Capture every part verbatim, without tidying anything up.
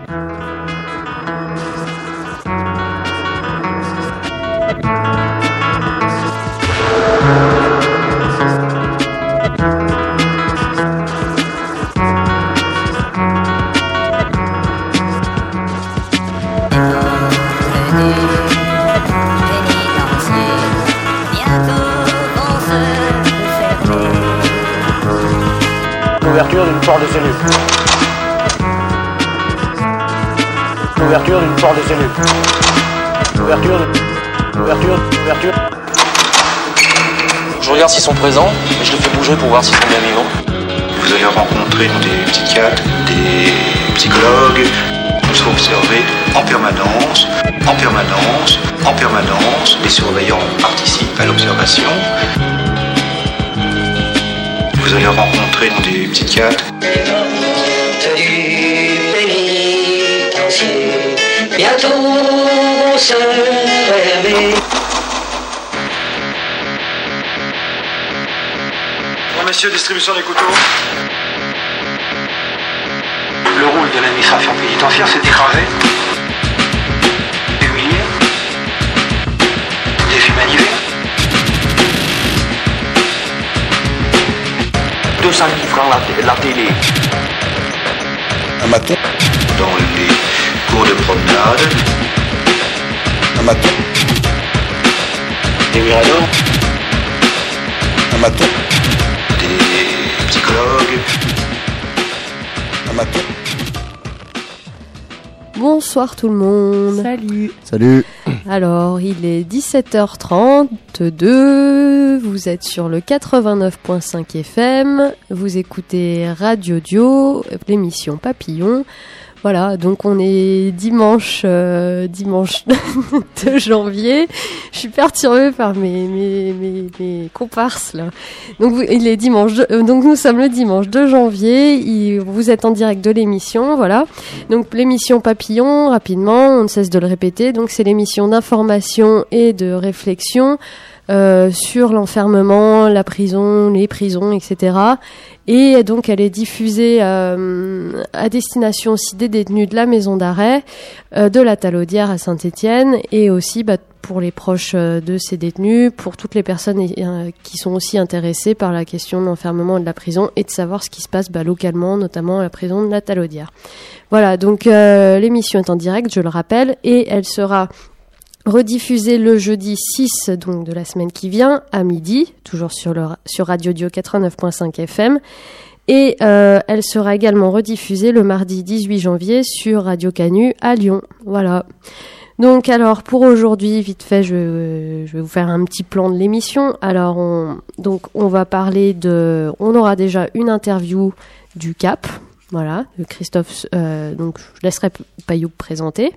L'ouverture d'une porte de cellule. L'ouverture d'une porte de cellule. L'ouverture de... L'ouverture... L'ouverture... Je regarde s'ils sont présents, et je les fais bouger pour voir s'ils sont bien vivants. Vous allez rencontrer des psychiatres, des psychologues. Il faut observer en permanence, en permanence, en permanence. Les surveillants participent à l'observation. Vous allez rencontrer des psychiatres. Bientôt on se réveille. Bon, messieurs, distribution des couteaux. Le rôle de l'administration pénitentiaire, c'est d'écraser, d'humilier, déshumaniser. deux cent mille francs la, la télé. Un maton. Dans les cours de promenade. Un maton. Des miradors. Un maton. Des psychologues. Un maton. Bonsoir tout le monde. Salut. Salut. Alors, il est dix-sept heures trente-deux, vous êtes sur le quatre-vingt-neuf virgule cinq F M, vous écoutez Radio Dio, l'émission Papillon. Voilà, donc on est dimanche, euh, dimanche deux janvier. Je suis perturbée par mes mes mes, mes comparses là. Donc vous, il est dimanche, euh, donc nous sommes le dimanche deux janvier. Il, vous êtes en direct de l'émission, voilà. Donc l'émission Papillon, rapidement, on ne cesse de le répéter. Donc c'est l'émission d'information et de réflexion euh, sur l'enfermement, la prison, les prisons, et cetera. Et donc, elle est diffusée euh, à destination aussi des détenus de la maison d'arrêt, euh, de la Talaudière à Saint-Étienne, et aussi bah, pour les proches euh, de ces détenus, pour toutes les personnes euh, qui sont aussi intéressées par la question de l'enfermement et de la prison, et de savoir ce qui se passe bah, localement, notamment à la prison de la Talaudière. Voilà, donc euh, l'émission est en direct, je le rappelle, et elle sera rediffusée le jeudi six donc de la semaine qui vient à midi, toujours sur, le, sur Radio Dio quatre-vingt-neuf virgule cinq F M, et euh, elle sera également rediffusée le mardi dix-huit janvier sur Radio Canu à Lyon. Voilà. Donc alors pour aujourd'hui, vite fait, je, je vais vous faire un petit plan de l'émission. Alors on, donc on va parler de, on aura déjà une interview du C A P, voilà, de Christophe. Euh, donc je laisserai Payou présenter.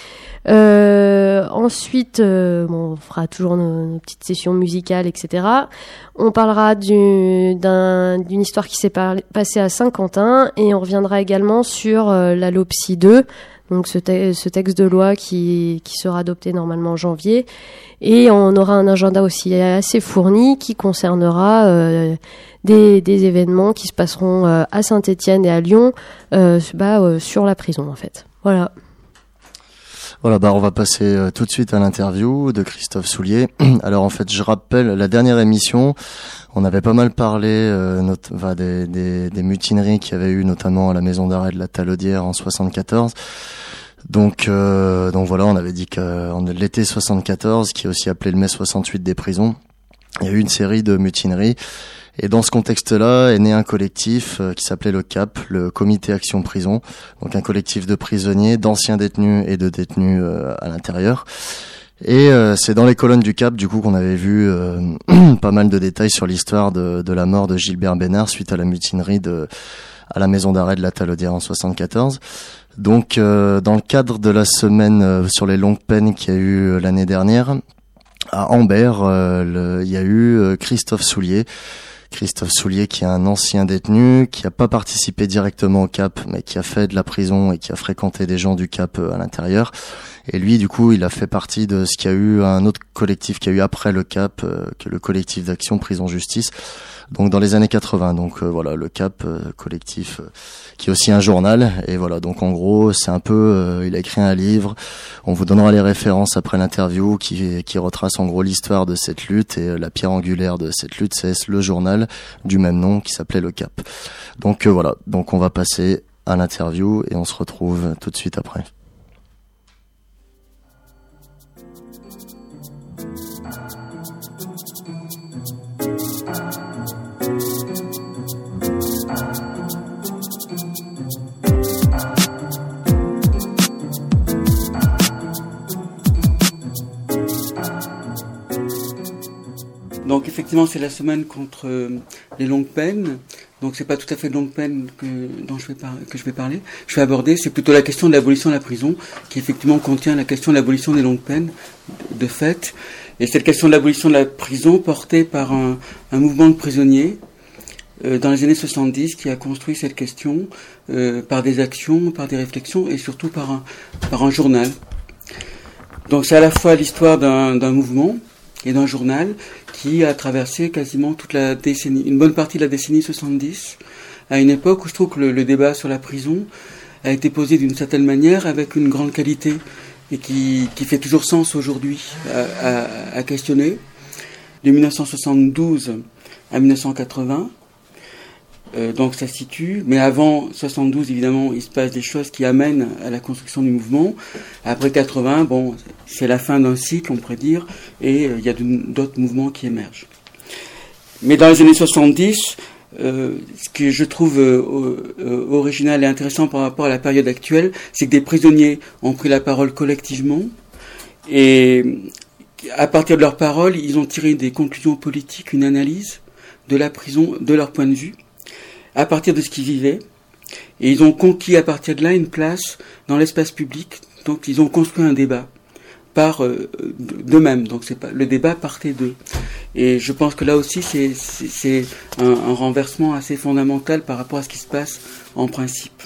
Euh, ensuite, euh, bon, on fera toujours nos, nos petites sessions musicales, et cetera. On parlera du, d'un, d'une histoire qui s'est par, passée à Saint-Quentin, et on reviendra également sur euh, la LOPSI deux, donc ce, te, ce texte de loi qui, qui sera adopté normalement en janvier. Et on aura un agenda aussi assez fourni qui concernera euh, des, des événements qui se passeront euh, à Saint-Étienne et à Lyon, euh, bah, euh, sur la prison en fait. Voilà. Voilà, bah on va passer euh, tout de suite à l'interview de Christophe Soulier. Alors en fait, je rappelle la dernière émission, on avait pas mal parlé euh, not- enfin, des, des, des mutineries qu'il y avait eu notamment à la maison d'arrêt de la Talaudière en soixante-quatorze. Donc euh, donc voilà, on avait dit qu'en l'été soixante-quatorze, qui est aussi appelé le mai soixante-huit des prisons, il y a eu une série de mutineries. Et dans ce contexte-là est né un collectif euh, qui s'appelait le C A P, le Comité Action Prison, donc un collectif de prisonniers, d'anciens détenus et de détenus euh, à l'intérieur. Et euh, c'est dans les colonnes du C A P du coup qu'on avait vu euh, pas mal de détails sur l'histoire de, de la mort de Gilbert Bénard suite à la mutinerie de à la maison d'arrêt de la Talaudière en soixante-quatorze. Donc euh, dans le cadre de la semaine euh, sur les longues peines qu'il y a eu l'année dernière à Ambert, euh, le, il y a eu euh, Christophe Soulier. Christophe Soulier qui est un ancien détenu, qui a pas participé directement au C A P, mais qui a fait de la prison et qui a fréquenté des gens du C A P à l'intérieur. Et lui, du coup, il a fait partie de ce qu'il y a eu, un autre collectif qu'il y a eu après le C A P, euh, que le collectif d'action Prison Justice, donc dans les années quatre-vingts. Donc euh, voilà, le Cap euh, collectif euh, qui est aussi un journal. Et voilà, donc en gros, c'est un peu, euh, il a écrit un livre. On vous donnera les références après l'interview qui qui retrace en gros l'histoire de cette lutte et euh, la pierre angulaire de cette lutte, c'est le journal du même nom qui s'appelait le Cap. Donc euh, voilà, donc on va passer à l'interview et on se retrouve tout de suite après. Donc effectivement, c'est la semaine contre euh, les longues peines. Donc c'est pas tout à fait de longue peine que dont je vais par, que je vais parler. Je vais aborder, c'est plutôt la question de l'abolition de la prison, qui effectivement contient la question de l'abolition des longues peines, de, de fait. Et cette question de l'abolition de la prison portée par un, un mouvement de prisonniers euh, dans les années soixante-dix, qui a construit cette question euh, par des actions, par des réflexions et surtout par un par un journal. Donc c'est à la fois l'histoire d'un, d'un mouvement et d'un journal qui a traversé quasiment toute la décennie, une bonne partie de la décennie soixante-dix, à une époque où je trouve que le, le débat sur la prison a été posé d'une certaine manière avec une grande qualité et qui, qui fait toujours sens aujourd'hui à, à, à questionner. De dix-neuf cent soixante-douze à dix-neuf cent quatre-vingts, euh, donc ça se situe, mais avant soixante-douze, évidemment, il se passe des choses qui amènent à la construction du mouvement. Après quatre-vingts, bon, c'est la fin d'un cycle, on pourrait dire, et euh, il y a de, d'autres mouvements qui émergent. Mais dans les années soixante-dix, euh, ce que je trouve euh, euh, original et intéressant par rapport à la période actuelle, c'est que des prisonniers ont pris la parole collectivement, et à partir de leurs paroles, ils ont tiré des conclusions politiques, une analyse de la prison, de leur point de vue, à partir de ce qu'ils vivaient, et ils ont conquis à partir de là une place dans l'espace public. Donc ils ont construit un débat par euh, d'eux-mêmes. Donc c'est pas, le débat partait d'eux. Et je pense que là aussi c'est, c'est, c'est un, un renversement assez fondamental par rapport à ce qui se passe en principe.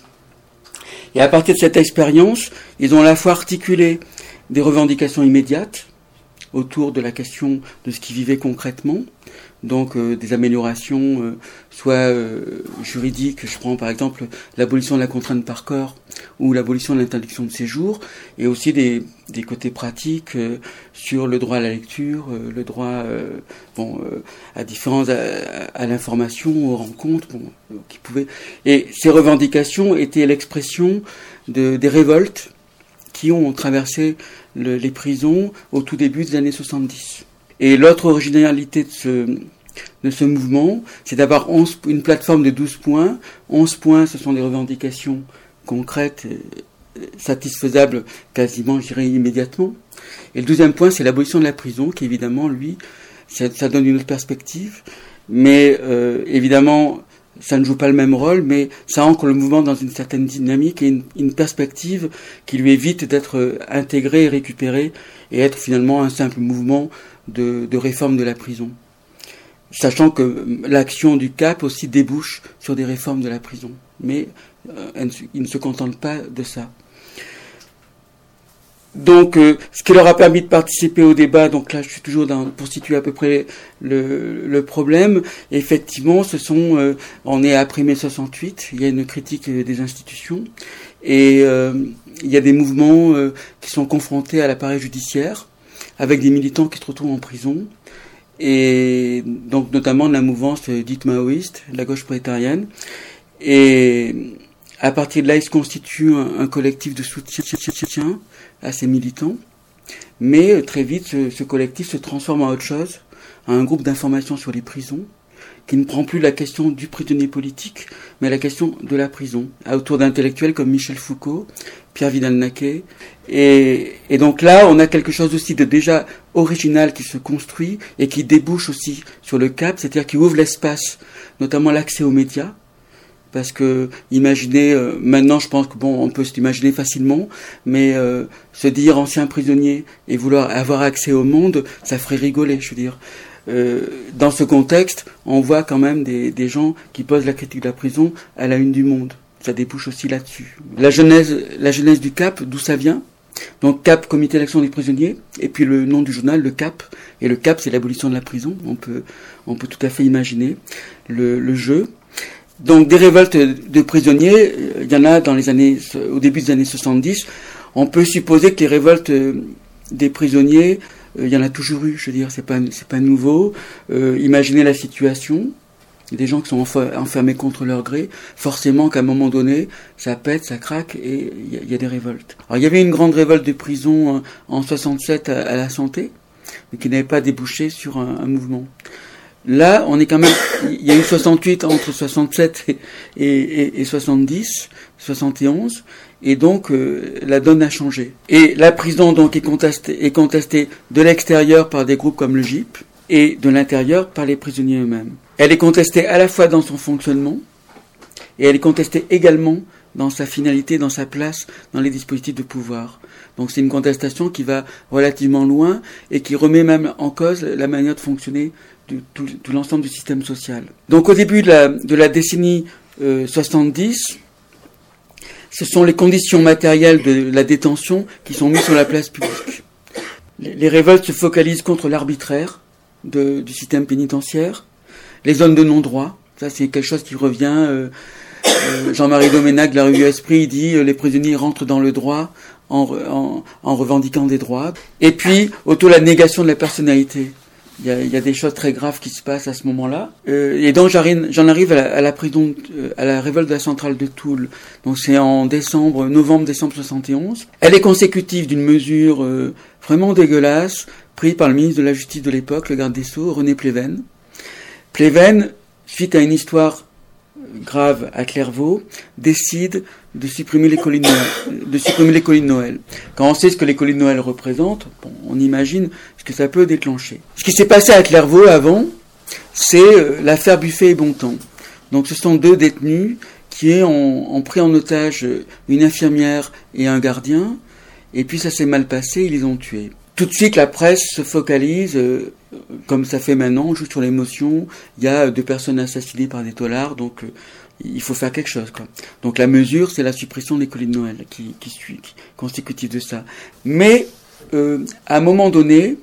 Et à partir de cette expérience, ils ont à la fois articulé des revendications immédiates autour de la question de ce qu'ils vivaient concrètement, donc euh, des améliorations, euh, soit euh, juridiques, je prends par exemple l'abolition de la contrainte par corps ou l'abolition de l'interdiction de séjour, et aussi des, des côtés pratiques euh, sur le droit à la lecture, euh, le droit euh, bon, euh, à différents, à, à l'information, aux rencontres, bon, euh, qui pouvaient. Et ces revendications étaient l'expression de, des révoltes qui ont traversé le, les prisons au tout début des années soixante-dix. Et l'autre originalité de ce, de ce mouvement, c'est d'avoir onze, une plateforme de douze points. onze points, ce sont des revendications concrètes, satisfaisables quasiment, je dirais, immédiatement. Et le douzième point, c'est l'abolition de la prison, qui évidemment, lui, ça, ça donne une autre perspective. Mais euh, évidemment, ça ne joue pas le même rôle, mais ça ancre le mouvement dans une certaine dynamique et une, une perspective qui lui évite d'être intégré et récupéré et être finalement un simple mouvement de, de réforme de la prison. Sachant que l'action du Cap aussi débouche sur des réformes de la prison. Mais euh, il ne se contente pas de ça. Donc, euh, ce qui leur a permis de participer au débat, donc là je suis toujours dans, pour situer à peu près le, le problème, effectivement, ce sont, euh, on est après mai soixante-huit, il y a une critique des institutions, et euh, il y a des mouvements euh, qui sont confrontés à l'appareil judiciaire, avec des militants qui se retrouvent en prison, et donc notamment de la mouvance dite maoïste, la gauche prolétarienne, et à partir de là, il se constitue un, un collectif de soutien à ces militants, mais très vite, ce, ce collectif se transforme en autre chose, en un groupe d'information sur les prisons, qui ne prend plus la question du prisonnier politique, mais la question de la prison, autour d'intellectuels comme Michel Foucault, Pierre Vidal-Naquet, et, et donc là, on a quelque chose aussi de déjà original qui se construit et qui débouche aussi sur le Cap, c'est-à-dire qui ouvre l'espace, notamment l'accès aux médias. Parce que imaginez, euh, maintenant je pense que bon, on peut s'imaginer facilement, mais euh, se dire ancien prisonnier et vouloir avoir accès au monde, ça ferait rigoler, je veux dire. Euh, dans ce contexte, on voit quand même des, des gens qui posent la critique de la prison à la une du Monde. Ça débouche aussi là-dessus. La genèse, la genèse du Cap, d'où ça vient ? Donc CAP, Comité d'action des prisonniers, et puis le nom du journal, le CAP. Et le CAP, c'est l'abolition de la prison. On peut, on peut tout à fait imaginer le, le jeu. Donc des révoltes de prisonniers, il y en a dans les années, au début des années soixante-dix. On peut supposer que les révoltes des prisonniers, il y en a toujours eu. Je veux dire, c'est pas, c'est pas nouveau. Euh, imaginez la situation. Des gens qui sont enfermés contre leur gré, forcément qu'à un moment donné, ça pète, ça craque, et il y, y a des révoltes. Alors il y avait une grande révolte de prison en soixante-sept à, à la Santé, mais qui n'avait pas débouché sur un, un mouvement. Là, on est quand même, il y a eu soixante-huit entre soixante-sept et, et, et soixante-dix, soixante et onze, et donc euh, la donne a changé. Et la prison donc est contestée, est contestée de l'extérieur par des groupes comme le G I P, et de l'intérieur par les prisonniers eux-mêmes. Elle est contestée à la fois dans son fonctionnement, et elle est contestée également dans sa finalité, dans sa place, dans les dispositifs de pouvoir. Donc c'est une contestation qui va relativement loin, et qui remet même en cause la manière de fonctionner de tout, tout l'ensemble du système social. Donc au début de la, de la décennie euh, soixante-dix, ce sont les conditions matérielles de la détention qui sont mises sur la place publique. Les, les révoltes se focalisent contre l'arbitraire de, du système pénitentiaire, les zones de non-droit, ça c'est quelque chose qui revient. Euh, euh, Jean-Marie Doménac de la revue Esprit, il dit euh, les prisonniers rentrent dans le droit en, en, en revendiquant des droits. Et puis, autour de la négation de la personnalité. Il y a, il y a des choses très graves qui se passent à ce moment-là. Euh, et donc j'arrive, j'en arrive à la, à la prison, euh, à la révolte de la centrale de Toul. Donc c'est en décembre, novembre-décembre soixante et onze. Elle est consécutive d'une mesure euh, vraiment dégueulasse prise par le ministre de la Justice de l'époque, le garde des Sceaux, René Pleven. Pleven, suite à une histoire grave à Clairvaux, décide de supprimer les colis de Noël, de supprimer les colis de Noël. Quand on sait ce que les colis de Noël représentent, bon, on imagine ce que ça peut déclencher. Ce qui s'est passé à Clairvaux avant, c'est euh, l'affaire Buffet et Bontemps. Donc ce sont deux détenus qui ont, ont pris en otage une infirmière et un gardien, et puis ça s'est mal passé, ils les ont tués. Tout de suite, la presse se focalise, euh, comme ça fait maintenant, on joue sur l'émotion. Il y a deux personnes assassinées par des taulards, donc euh, il faut faire quelque chose, quoi. Donc la mesure, c'est la suppression des colis de Noël, qui, qui suit, qui, consécutive de ça. Mais euh, à un moment donné,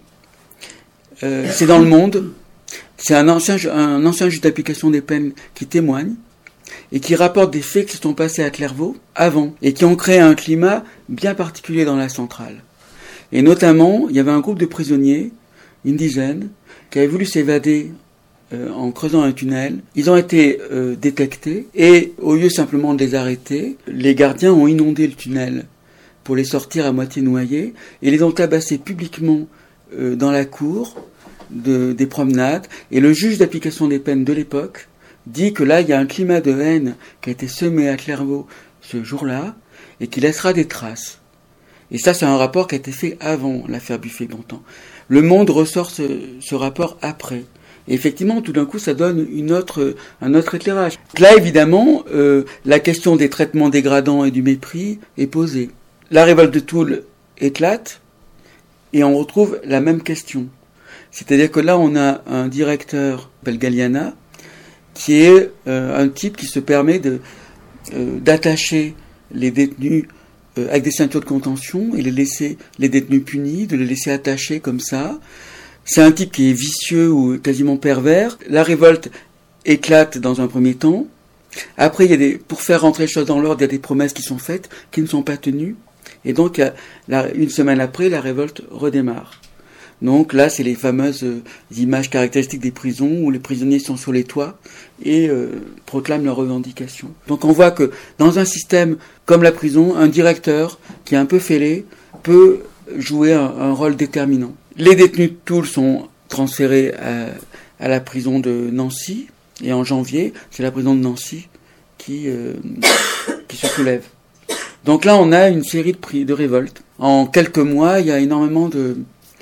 euh, c'est dans Le Monde, c'est un ancien, un ancien juge d'application des peines qui témoigne et qui rapporte des faits qui se sont passés à Clairvaux avant et qui ont créé un climat bien particulier dans la centrale. Et notamment, il y avait un groupe de prisonniers, une dizaine, qui avaient voulu s'évader euh, en creusant un tunnel. Ils ont été euh, détectés et, au lieu simplement de les arrêter, les gardiens ont inondé le tunnel pour les sortir à moitié noyés et les ont tabassés publiquement euh, dans la cour de, des promenades. Et le juge d'application des peines de l'époque dit que là, il y a un climat de haine qui a été semé à Clairvaux ce jour-là et qui laissera des traces. Et ça, c'est un rapport qui a été fait avant l'affaire Buffet-Bontemps. Le Monde ressort ce, ce rapport après. Et effectivement, tout d'un coup, ça donne une autre, un autre éclairage. Là, évidemment, euh, la question des traitements dégradants et du mépris est posée. La révolte de Toul éclate, et on retrouve la même question. C'est-à-dire que là, on a un directeur, s'appelle Galliana, qui est euh, un type qui se permet de, euh, d'attacher les détenus Euh, avec des ceintures de contention et les laisser les détenus punis, de les laisser attachés comme ça. C'est un type qui est vicieux ou quasiment pervers. La révolte éclate dans un premier temps. Après, il y a des, pour faire rentrer les choses dans l'ordre, il y a des promesses qui sont faites, qui ne sont pas tenues. Et donc, la, une semaine après, la révolte redémarre. Donc là, c'est les fameuses euh, images caractéristiques des prisons où les prisonniers sont sur les toits et euh, proclament leurs revendications. Donc on voit que dans un système comme la prison, un directeur qui est un peu fêlé peut jouer un, un rôle déterminant. Les détenus de Toul sont transférés à, à la prison de Nancy et en janvier, c'est la prison de Nancy qui, euh, qui se soulève. Donc là, on a une série de, pri- de révoltes. En quelques mois, il y a énormément de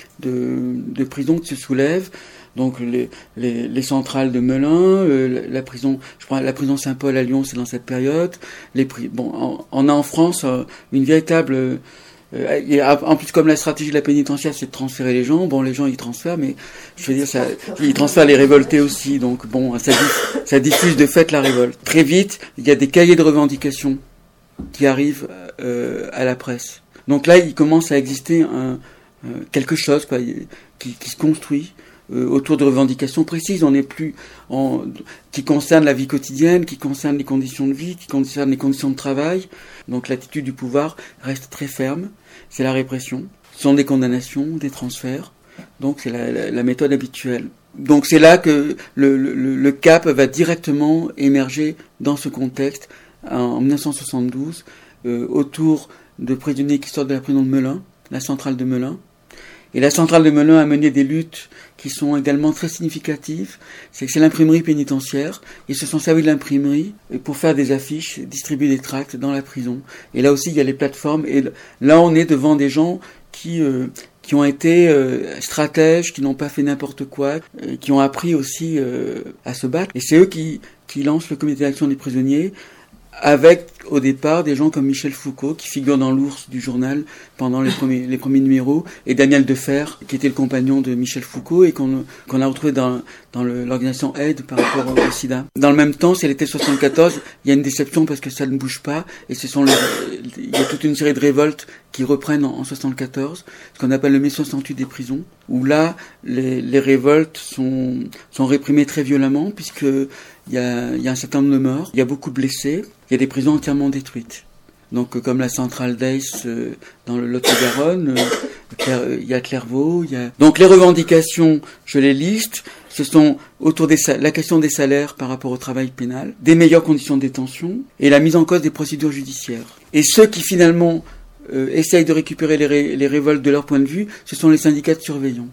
De, de prisons qui se soulèvent, donc les, les, les centrales de Melun, euh, la, la prison, je crois, la prison Saint-Paul à Lyon, c'est dans cette période. Les pri- bon, on, on a en France euh, une véritable, euh, et en plus comme la stratégie de la pénitentiaire, c'est de transférer les gens. Bon, les gens ils transfèrent, mais je veux dire, ça, ils transfèrent les révoltés aussi, donc bon, ça, ça diffuse de fait la révolte. Très vite, il y a des cahiers de revendications qui arrivent euh, à la presse. Donc là, il commence à exister un, euh, quelque chose quoi, qui, qui se construit euh, autour de revendications précises. On n'est plus en, qui concerne la vie quotidienne, qui concerne les conditions de vie, qui concerne les conditions de travail. Donc l'attitude du pouvoir reste très ferme. C'est la répression. Ce sont des condamnations, des transferts. Donc c'est la, la, la méthode habituelle. Donc c'est là que le, le, le C A P va directement émerger dans ce contexte en dix-neuf cent soixante-douze euh, autour de prisonniers qui sortent de la prison de Melun, la centrale de Melun. Et la centrale de Melun a mené des luttes qui sont également très significatives. C'est que c'est l'imprimerie pénitentiaire. Ils se sont servis de l'imprimerie pour faire des affiches, distribuer des tracts dans la prison. Et là aussi, il y a les plateformes. Et là, on est devant des gens qui euh, qui ont été euh, stratèges, qui n'ont pas fait n'importe quoi, euh, qui ont appris aussi euh, à se battre. Et c'est eux qui qui lancent le comité d'action des prisonniers, avec au départ des gens comme Michel Foucault qui figure dans l'Ours du journal pendant les premiers les premiers numéros, et Daniel Defer qui était le compagnon de Michel Foucault et qu'on qu'on a retrouvé dans dans le, l'organisation Aide par rapport au, au sida. Dans le même temps, c'est l'été soixante-quatorze, il y a une déception parce que ça ne bouge pas, et ce sont les, il y a toute une série de révoltes qui reprennent en, en soixante-quatorze, ce qu'on appelle le mai soixante-huit des prisons, où là les les révoltes sont sont réprimées très violemment puisque il y a il y a un certain nombre de morts, il y a beaucoup de blessés. Il y a des prisons entièrement détruites. Donc, euh, comme la centrale d'Aix euh, dans le Lot-et-Garonne, euh, il y a Clairvaux, il y a... Donc, les revendications, je les liste. Ce sont autour des sal- la question des salaires par rapport au travail pénal, des meilleures conditions de détention et la mise en cause des procédures judiciaires. Et ceux qui, finalement, euh, essayent de récupérer les, ré- les révoltes de leur point de vue, ce sont les syndicats de surveillants.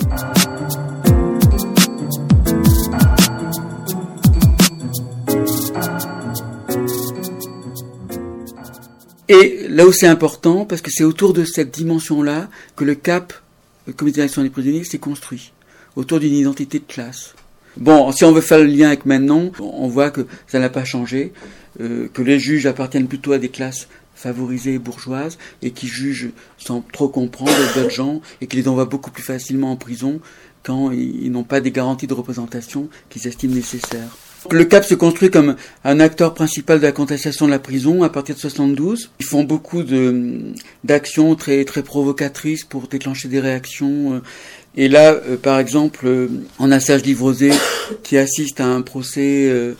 Et là où c'est important, parce que c'est autour de cette dimension-là que le C A P, le Comité d'action des prisonniers, s'est construit, autour d'une identité de classe. Bon, si on veut faire le lien avec maintenant, on voit que ça n'a pas changé, euh, que les juges appartiennent plutôt à des classes favorisées et bourgeoises, et qui jugent sans trop comprendre d'autres gens, et qui les envoient beaucoup plus facilement en prison quand ils, ils n'ont pas des garanties de représentation qu'ils estiment nécessaires. Le C A P se construit comme un acteur principal de la contestation de la prison à partir de soixante-douze. Ils font beaucoup de d'actions très très provocatrices pour déclencher des réactions. Et là, euh, par exemple, euh, on a Serge Livrosé qui assiste à un procès euh,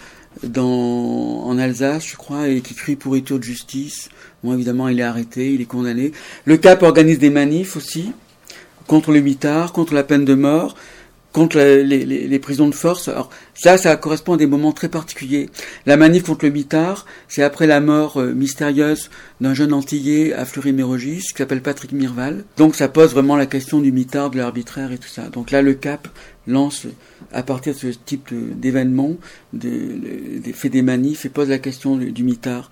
dans en Alsace, je crois, et qui crie pourriture de justice. Bon, évidemment, il est arrêté, il est condamné. Le C A P organise des manifs aussi contre le mitard, contre la peine de mort, contre la, les, les, les prisons de force. Alors ça, ça correspond à des moments très particuliers. La manif contre le mitard, c'est après la mort euh, mystérieuse d'un jeune Antillais à Fleury-Mérogis, qui s'appelle Patrick Mirval. Donc ça pose vraiment la question du mitard, de l'arbitraire et tout ça. Donc là, le C A P lance, à partir de ce type de, d'événements, de, de, de, fait des manifs et pose la question du, du mitard.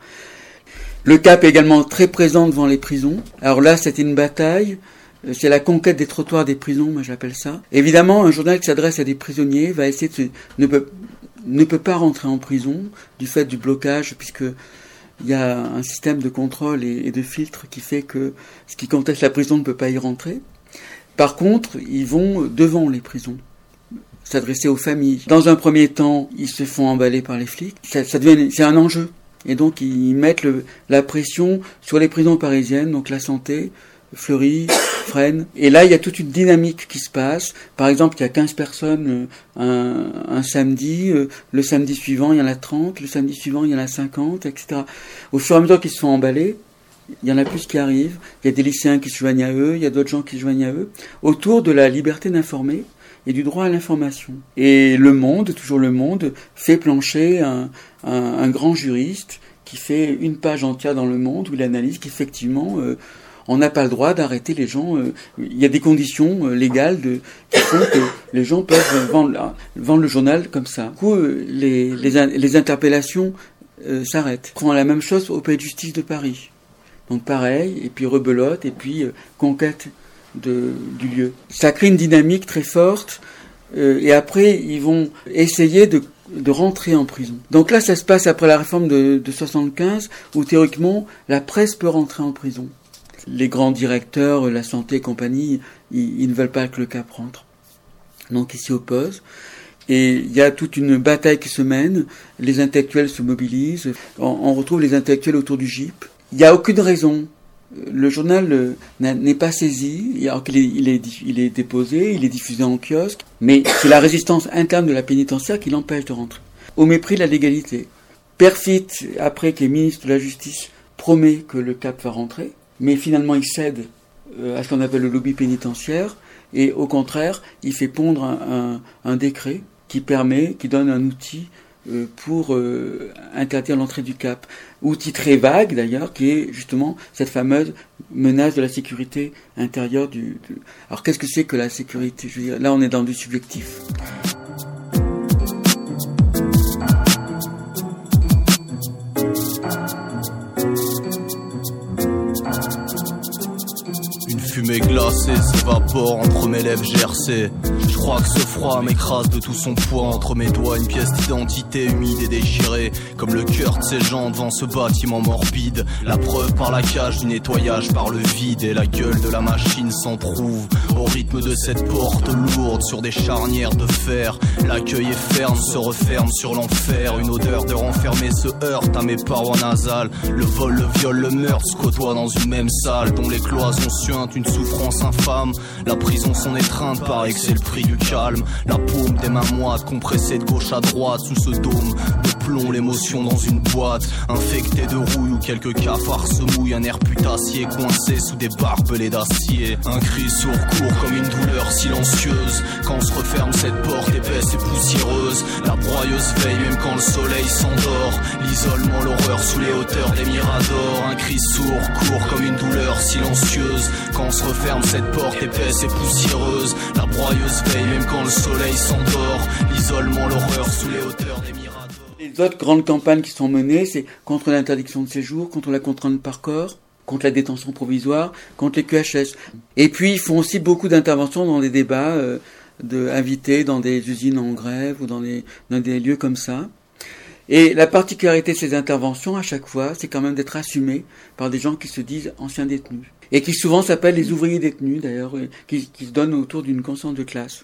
Le C A P est également très présent devant les prisons. Alors là, c'était une bataille. C'est la conquête des trottoirs des prisons, moi j'appelle ça. Évidemment, un journal qui s'adresse à des prisonniers va essayer de se, ne peut ne peut pas rentrer en prison du fait du blocage, puisque il y a un système de contrôle et, et de filtre qui fait que ce qui conteste la prison ne peut pas y rentrer. Par contre, ils vont devant les prisons s'adresser aux familles. Dans un premier temps, ils se font emballer par les flics. Ça, ça devient, c'est un enjeu. Et donc ils mettent le, la pression sur les prisons parisiennes, donc la Santé, Fleury, Fresnes. Et là, il y a toute une dynamique qui se passe. Par exemple, il y a quinze personnes euh, un, un samedi. Euh, le samedi suivant, il y en a trente. Le samedi suivant, il y en a cinquante, et cetera. Au fur et à mesure qu'ils se font emballer, il y en a plus qui arrivent. Il y a des lycéens qui se joignent à eux. Il y a d'autres gens qui se joignent à eux. Autour de la liberté d'informer et du droit à l'information. Et Le Monde, toujours Le Monde, fait plancher un, un, un grand juriste qui fait une page entière dans Le Monde où il analyse qu'effectivement... Euh, on n'a pas le droit d'arrêter les gens. Euh, il y a des conditions euh, légales de, qui font que les gens peuvent vendre, vendre le journal comme ça. Du coup, euh, les, les, les interpellations euh, s'arrêtent. On prend la même chose au Palais de Justice de Paris. Donc pareil, et puis rebelote, et puis euh, conquête de, du lieu. Ça crée une dynamique très forte, euh, et après, ils vont essayer de, de rentrer en prison. Donc là, ça se passe après la réforme de, de soixante-quinze, où théoriquement, la presse peut rentrer en prison. Les grands directeurs, la Santé et compagnie, ils, ils ne veulent pas que le C A P rentre. Donc ils s'y opposent. Et il y a toute une bataille qui se mène. Les intellectuels se mobilisent. On, on retrouve les intellectuels autour du G I P. Il n'y a aucune raison le journal euh, n'est pas saisi, alors qu'il est, il est, il est déposé, il est diffusé en kiosque, mais c'est la résistance interne de la pénitentiaire qui l'empêche de rentrer. Au mépris de la légalité. Perfit, après que le ministre de la Justice promet que le Cap va rentrer, mais finalement il cède euh, à ce qu'on appelle le lobby pénitentiaire, et au contraire, il fait pondre un, un, un décret qui permet, qui donne un outil euh, pour euh, interdire l'entrée du Cap. Outil très vague d'ailleurs, qui est justement cette fameuse menace de la sécurité intérieure du... du... Alors qu'est-ce que c'est que la sécurité ? Je veux dire, là on est dans du subjectif. Fumée glacée s'évapore entre mes lèvres gercées. Je crois que ce froid m'écrase de tout son poids entre mes doigts. Une pièce d'identité humide et déchirée, comme le cœur de ces gens devant ce bâtiment morbide. La preuve par la cage du nettoyage par le vide, et la gueule de la machine s'en trouve au rythme de cette porte lourde sur des charnières de fer. L'accueil est ferme, se referme sur l'enfer. Une odeur de renfermé se heurte à mes parois nasales. Le vol, le viol, le meurtre se côtoient dans une même salle, dont les cloisons suintent une souffrance infâme. La prison, son étreinte, paraît que c'est le prix du calme. La paume des mains moites, compressée de gauche à droite, sous ce dôme de plomb, l'émotion dans une boîte infectée de rouille où quelques cafards se mouillent. Un air putassier coincé sous des barbelés d'acier. Un cri sourd court comme une douleur silencieuse quand se referme cette porte épaisse et poussiéreuse. La broyeuse veille même quand le soleil s'endort. L'isolement, l'horreur sous les hauteurs des miradors. Un cri sourd court comme une douleur silencieuse quand se referme cette porte épaisse et poussiéreuse. La broyeuse veille même quand le soleil s'endort. L'isolement, l'horreur sous les hauteurs des miradors. Les autres grandes campagnes qui sont menées, c'est contre l'interdiction de séjour, contre la contrainte par corps, contre la détention provisoire, contre les Q H S. Et puis ils font aussi beaucoup d'interventions dans des débats euh, de, invités dans des usines en grève ou dans des, dans des lieux comme ça. Et la particularité de ces interventions, à chaque fois, c'est quand même d'être assumées par des gens qui se disent anciens détenus. Et qui souvent s'appellent les ouvriers détenus, d'ailleurs, qui, qui se donnent autour d'une conscience de classe.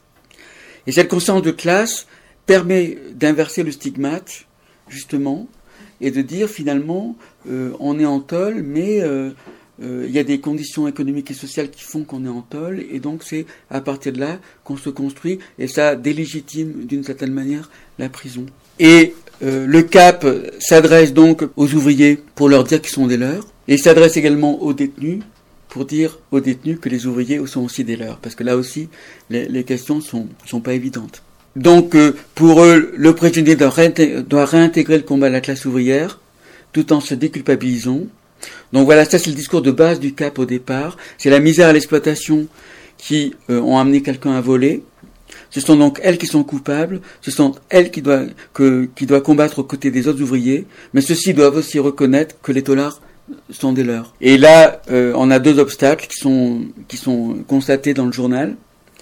Et cette conscience de classe permet d'inverser le stigmate, justement, et de dire finalement, euh, on est en tôle, mais euh, euh, il y a des conditions économiques et sociales qui font qu'on est en tôle, et donc c'est à partir de là qu'on se construit, et ça délégitime d'une certaine manière la prison. Et euh, le Cap s'adresse donc aux ouvriers pour leur dire qu'ils sont des leurs, et s'adresse également aux détenus pour dire aux détenus que les ouvriers sont aussi des leurs, parce que là aussi les, les questions sont sont pas évidentes. Donc euh, pour eux, le prisonnier doit, réintégrer, doit réintégrer le combat de la classe ouvrière, tout en se déculpabilisant. Donc voilà, ça c'est le discours de base du Cap au départ. C'est la misère et l'exploitation qui euh, ont amené quelqu'un à voler. Ce sont donc elles qui sont coupables, ce sont elles qui doivent, que, qui doivent combattre aux côtés des autres ouvriers, mais ceux-ci doivent aussi reconnaître que les taulards sont des leurs. Et là, euh, on a deux obstacles qui sont, qui sont constatés dans le journal.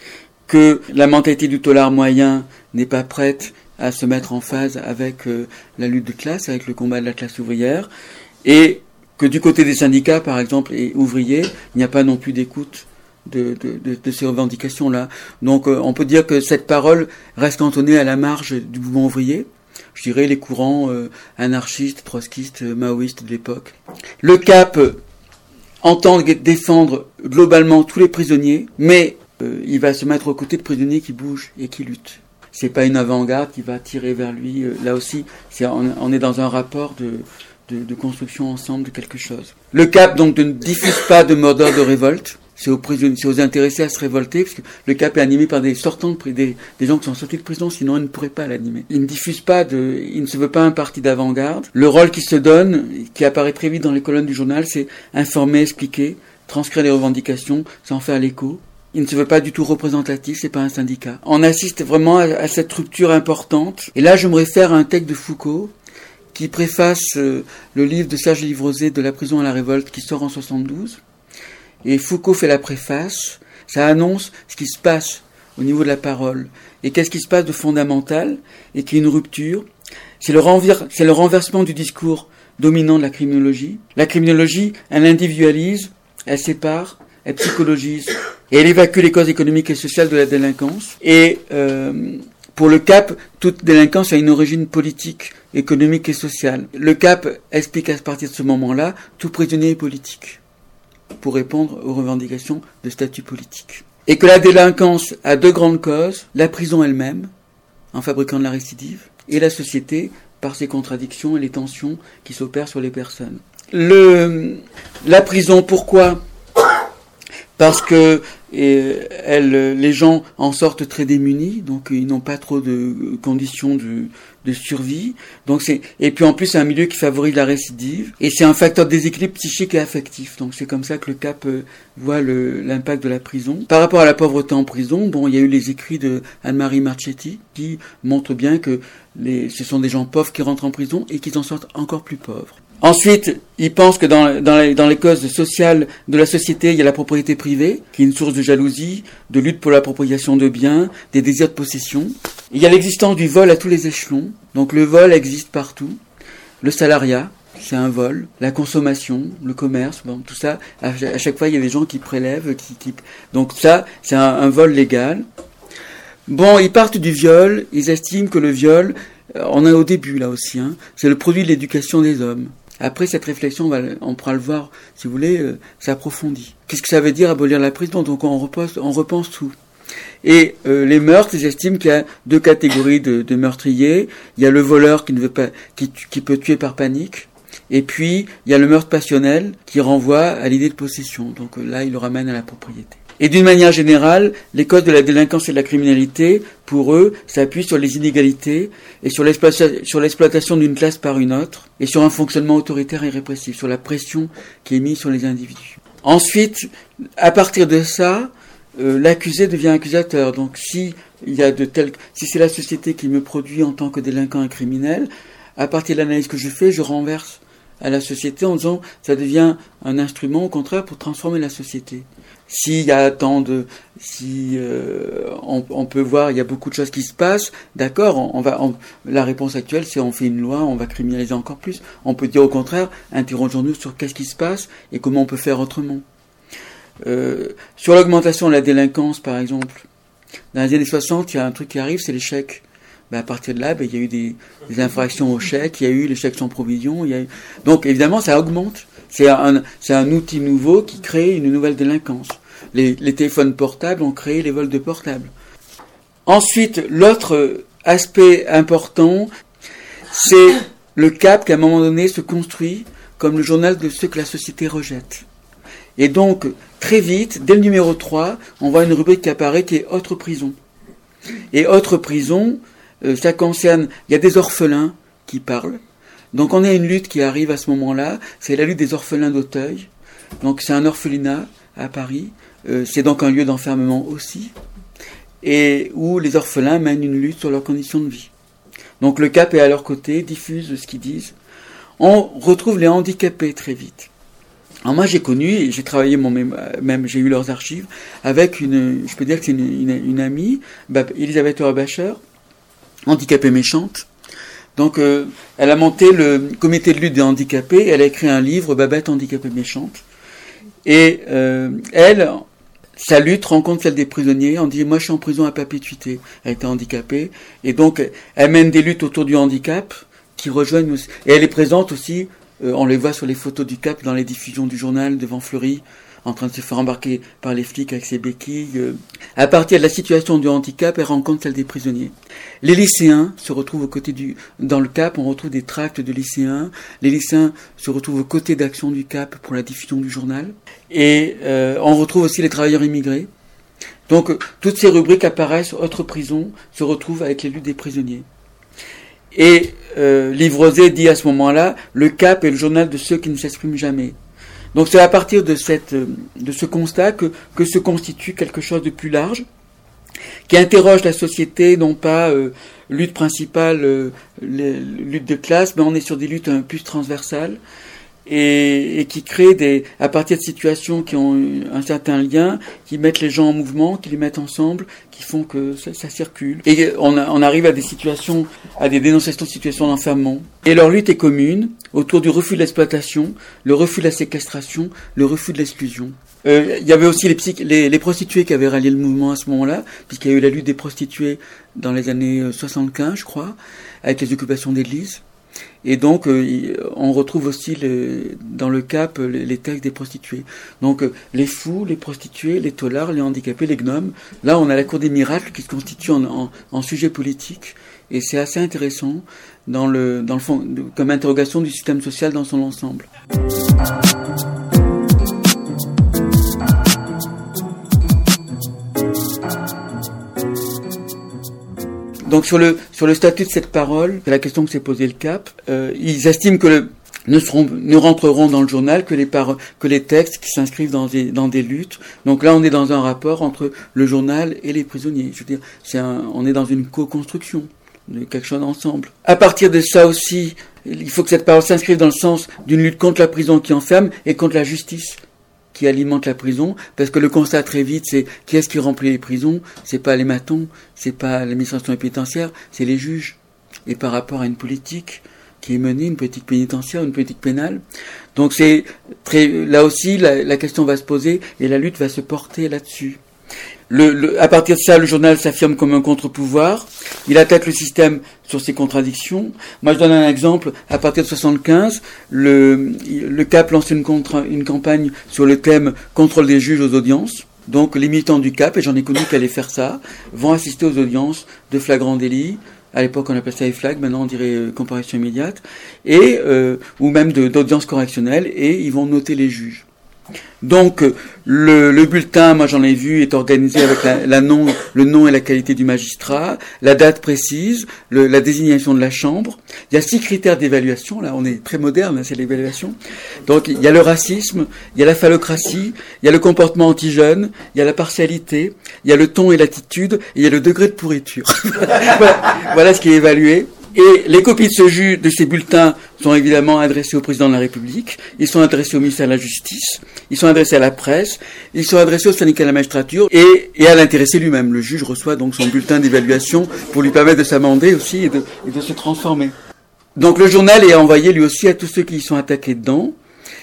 Que la mentalité du taulard moyen n'est pas prête à se mettre en phase avec euh, la lutte de classe, avec le combat de la classe ouvrière, et que du côté des syndicats, par exemple, et ouvriers, il n'y a pas non plus d'écoute de, de, de, de ces revendications-là. Donc euh, on peut dire que cette parole reste cantonnée à la marge du mouvement ouvrier, je dirais les courants euh, anarchistes, trotskistes, maoïstes de l'époque. Le Cap euh, entend défendre globalement tous les prisonniers, mais euh, il va se mettre aux côtés de prisonniers qui bougent et qui luttent. C'est pas une avant-garde qui va tirer vers lui. Euh, là aussi, c'est, on, on est dans un rapport de, de, de construction ensemble de quelque chose. Le Cap donc ne diffuse pas de mot d'ordre de révolte. C'est aux prisonniers, c'est aux intéressés à se révolter, parce que le Cap est animé par des sortants, de, des, des gens qui sont sortis de prison, sinon ils ne pourraient pas l'animer. Il ne diffuse pas de, il ne se veut pas un parti d'avant-garde. Le rôle qui se donne, qui apparaît très vite dans les colonnes du journal, c'est informer, expliquer, transcrire les revendications, sans faire l'écho. Il ne se veut pas du tout représentatif, c'est pas un syndicat. On assiste vraiment à, à cette rupture importante. Et là, je me réfère à un texte de Foucault, qui préface euh, le livre de Serge Livrosé, De la prison à la révolte, qui sort en soixante-douze. Et Foucault fait la préface, ça annonce ce qui se passe au niveau de la parole. Et qu'est-ce qui se passe de fondamental, et qui est une rupture. C'est le, renver- c'est le renversement du discours dominant de la criminologie. La criminologie, elle individualise, elle sépare, elle psychologise, et elle évacue les causes économiques et sociales de la délinquance. Et euh, pour le Cap, toute délinquance a une origine politique, économique et sociale. Le Cap explique à partir de ce moment-là, tout prisonnier est politique. pour répondre aux revendications de statut politique. Et que la délinquance a deux grandes causes, la prison elle-même, en fabriquant de la récidive, et la société par ses contradictions et les tensions qui s'opèrent sur les personnes. Le, la prison, pourquoi ? Parce que et, elle, les gens en sortent très démunis, donc ils n'ont pas trop de conditions de, de survie. Donc c'est, et puis en plus c'est un milieu qui favorise la récidive, et c'est un facteur de déséquilibre psychique et affectif. Donc c'est comme ça que le C A P euh, voit le, l'impact de la prison. Par rapport à la pauvreté en prison, bon, il y a eu les écrits de Anne-Marie Marchetti qui montrent bien que les, ce sont des gens pauvres qui rentrent en prison et qui en sortent encore plus pauvres. Ensuite, ils pensent que dans, dans, les, dans les causes sociales de la société, il y a la propriété privée, qui est une source de jalousie, de lutte pour l'appropriation de biens, des désirs de possession. Il y a l'existence du vol à tous les échelons. Donc le vol existe partout. Le salariat, c'est un vol. La consommation, le commerce, bon, tout ça. À, à chaque fois, il y a des gens qui prélèvent. Qui, qui... Donc ça, c'est un, un vol légal. Bon, ils partent du viol. Ils estiment que le viol, on est au début là aussi, hein, c'est le produit de l'éducation des hommes. Après cette réflexion, on, va, on pourra le voir, si vous voulez, euh, s'approfondit. Qu'est-ce que ça veut dire abolir la prison ? Donc on repense, on repense tout. Et euh, les meurtres, ils estiment qu'il y a deux catégories de, de meurtriers. Il y a le voleur qui ne veut pas, qui, qui peut tuer par panique. Et puis il y a le meurtre passionnel qui renvoie à l'idée de possession. Donc euh, là, il le ramène à la propriété. Et d'une manière générale, les causes de la délinquance et de la criminalité, pour eux, s'appuient sur les inégalités et sur, l'exploita- sur l'exploitation d'une classe par une autre, et sur un fonctionnement autoritaire et répressif, sur la pression qui est mise sur les individus. Ensuite, à partir de ça, euh, l'accusé devient accusateur. Donc si il y a de tels, si c'est la société qui me produit en tant que délinquant et criminel, à partir de l'analyse que je fais, je renverse à la société en disant ça devient un instrument au contraire pour transformer la société. S'il y a tant de, si euh, on, on peut voir, il y a beaucoup de choses qui se passent. D'accord, on, on va. On, la réponse actuelle, c'est on fait une loi, on va criminaliser encore plus. On peut dire au contraire, interrogeons-nous sur qu'est-ce qui se passe et comment on peut faire autrement. Euh, sur l'augmentation de la délinquance, par exemple, dans les années soixante, il y a un truc qui arrive, c'est les chèques. Ben à partir de là, ben il y a eu des, des infractions aux chèques, il y a eu les chèques sans provision, il y a eu... donc évidemment ça augmente. C'est un, c'est un outil nouveau qui crée une nouvelle délinquance. Les, les téléphones portables ont créé les vols de portables. Ensuite, l'autre aspect important, c'est le C A P qui à un moment donné se construit comme le journal de ceux que la société rejette. Et donc, très vite, dès le numéro trois, on voit une rubrique qui apparaît qui est « Autre prison ». Et « Autre prison », euh, ça concerne, il y a des orphelins qui parlent. Donc on a une lutte qui arrive à ce moment-là, c'est la lutte des orphelins d'Auteuil. Donc c'est un orphelinat à Paris, euh, c'est donc un lieu d'enfermement aussi, et où les orphelins mènent une lutte sur leurs conditions de vie. Donc le C A P est à leur côté, diffuse ce qu'ils disent. On retrouve les handicapés très vite. Alors moi j'ai connu, et j'ai travaillé mon même, même j'ai eu leurs archives, avec une, je peux dire que c'est une, une, une amie, bah, Elisabeth Urbacher, handicapée méchante. Donc, euh, elle a monté le comité de lutte des handicapés, elle a écrit un livre, Babette handicapée méchante. Et euh, elle, sa lutte rencontre celle des prisonniers. On dit, moi je suis en prison à perpétuité. Elle était handicapée. Et donc, elle mène des luttes autour du handicap qui rejoignent aussi. Et elle est présente aussi, euh, on les voit sur les photos du C A P dans les diffusions du journal devant Fleury, en train de se faire embarquer par les flics avec ses béquilles. À partir de la situation du handicap, elle rencontre celle des prisonniers. Les lycéens se retrouvent aux côtés du... Dans le C A P, on retrouve des tracts de lycéens. Les lycéens se retrouvent aux côtés d'Action du C A P pour la diffusion du journal. Et euh, on retrouve aussi les travailleurs immigrés. Donc, toutes ces rubriques apparaissent, Autre prison, se retrouvent avec les luttes des prisonniers. Et euh, Livrosé dit à ce moment-là, le C A P est le journal de ceux qui ne s'expriment jamais. Donc c'est à partir de, cette, de ce constat que, que se constitue quelque chose de plus large, qui interroge la société, non pas euh, lutte principale, euh, les, lutte de classe, mais on est sur des luttes un peu plus transversales, et, et qui crée des, à partir de situations qui ont un certain lien, qui mettent les gens en mouvement, qui les mettent ensemble, qui font que ça, ça circule. Et on, on arrive à des situations, à des dénonciations de situations d'enfermement. Et leur lutte est commune, autour du refus de l'exploitation, le refus de la séquestration, le refus de l'exclusion. Euh, il y avait aussi les, psych- les, les prostituées qui avaient rallié le mouvement à ce moment-là, puisqu'il y a eu la lutte des prostituées dans les années soixante-quinze, je crois, avec les occupations d'églises. Et donc, euh, on retrouve aussi le, dans le Cap les, les textes des prostituées. Donc, euh, les fous, les prostituées, les taulards, les handicapés, les gnomes. Là, on a la cour des miracles qui se constitue en, en, en sujet politique. Et c'est assez intéressant dans le, dans le fond, comme interrogation du système social dans son ensemble. Donc sur le sur le statut de cette parole, c'est la question que s'est posée le Cap. Euh, ils estiment que le, ne seront ne rentreront dans le journal que les par, que les textes qui s'inscrivent dans des dans des luttes. Donc là, on est dans un rapport entre le journal et les prisonniers. Je veux dire, c'est un, on est dans une co-construction de quelque chose ensemble. À partir de ça aussi, il faut que cette parole s'inscrive dans le sens d'une lutte contre la prison qui enferme et contre la justice qui alimente la prison, parce que le constat très vite, c'est qui est-ce qui remplit les prisons? C'est pas les matons, c'est pas l'administration pénitentiaire, c'est les juges. Et par rapport à une politique qui est menée, une politique pénitentiaire, une politique pénale. Donc c'est très, là aussi, la, la question va se poser et la lutte va se porter là-dessus. Le, le, à partir de ça, le journal s'affirme comme un contre-pouvoir. Il attaque le système sur ses contradictions. Moi, je donne un exemple. À partir de soixante-quinze, le, le Cap lance une, contre, une campagne sur le thème « Contrôle des juges aux audiences ». Donc, les militants du Cap, et j'en ai connu qui allaient faire ça, vont assister aux audiences de flagrant délit. À l'époque, on appelait ça les flags, maintenant on dirait euh, comparution immédiate, et euh, ou même de, d'audience correctionnelle, et ils vont noter les juges. Donc le, le bulletin, moi j'en ai vu, est organisé avec la, la nom, le nom et la qualité du magistrat, la date précise, le, la désignation de la chambre. Il y a six critères d'évaluation, là on est très moderne, hein, c'est l'évaluation. Donc il y a le racisme, il y a la phallocratie, il y a le comportement anti-jeune, il y a la partialité, il y a le ton et l'attitude, et il y a le degré de pourriture. voilà, voilà ce qui est évalué. Et les copies de, ce ju- de ces bulletins sont évidemment adressées au président de la République, ils sont adressés au ministère de la Justice, ils sont adressés à la presse, ils sont adressés au syndicat de la magistrature et, et à l'intéressé lui-même. Le juge reçoit donc son bulletin d'évaluation pour lui permettre de s'amender aussi et de, et de se transformer. Donc le journal est envoyé lui aussi à tous ceux qui y sont attaqués dedans.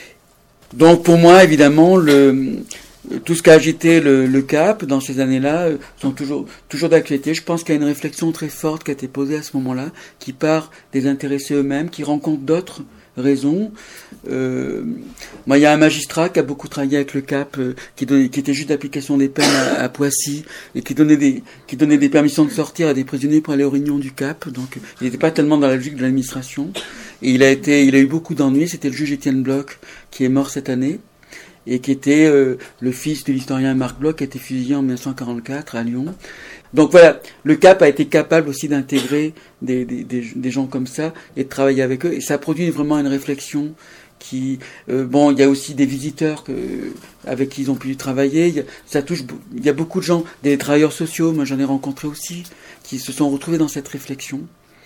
Donc pour moi, évidemment, le... tout ce qu'a agité le, le Cap dans ces années-là euh, sont toujours toujours d'actualité. Je pense qu'il y a une réflexion très forte qui a été posée à ce moment-là, qui part des intéressés eux-mêmes, qui rencontre d'autres raisons. Euh, moi, il y a un magistrat qui a beaucoup travaillé avec le Cap, euh, qui, donnait, qui était juge d'application des peines à, à Poissy, et qui donnait des qui donnait des permissions de sortir à des prisonniers pour aller aux réunions du Cap. Donc, il n'était pas tellement dans la logique de l'administration. Et il a été, il a eu beaucoup d'ennuis. C'était le juge Étienne Bloch qui est mort cette année, et qui était euh, le fils de l'historien Marc Bloch, qui a été fusillé en dix-neuf cent quarante-quatre à Lyon. Donc voilà, le Cap a été capable aussi d'intégrer des, des, des, des gens comme ça et de travailler avec eux, et ça a produit vraiment une réflexion qui... Euh, bon, il y a aussi des visiteurs que, avec qui ils ont pu travailler, il y a, ça touche, il y a beaucoup de gens, des travailleurs sociaux, moi j'en ai rencontré aussi, qui se sont retrouvés dans cette réflexion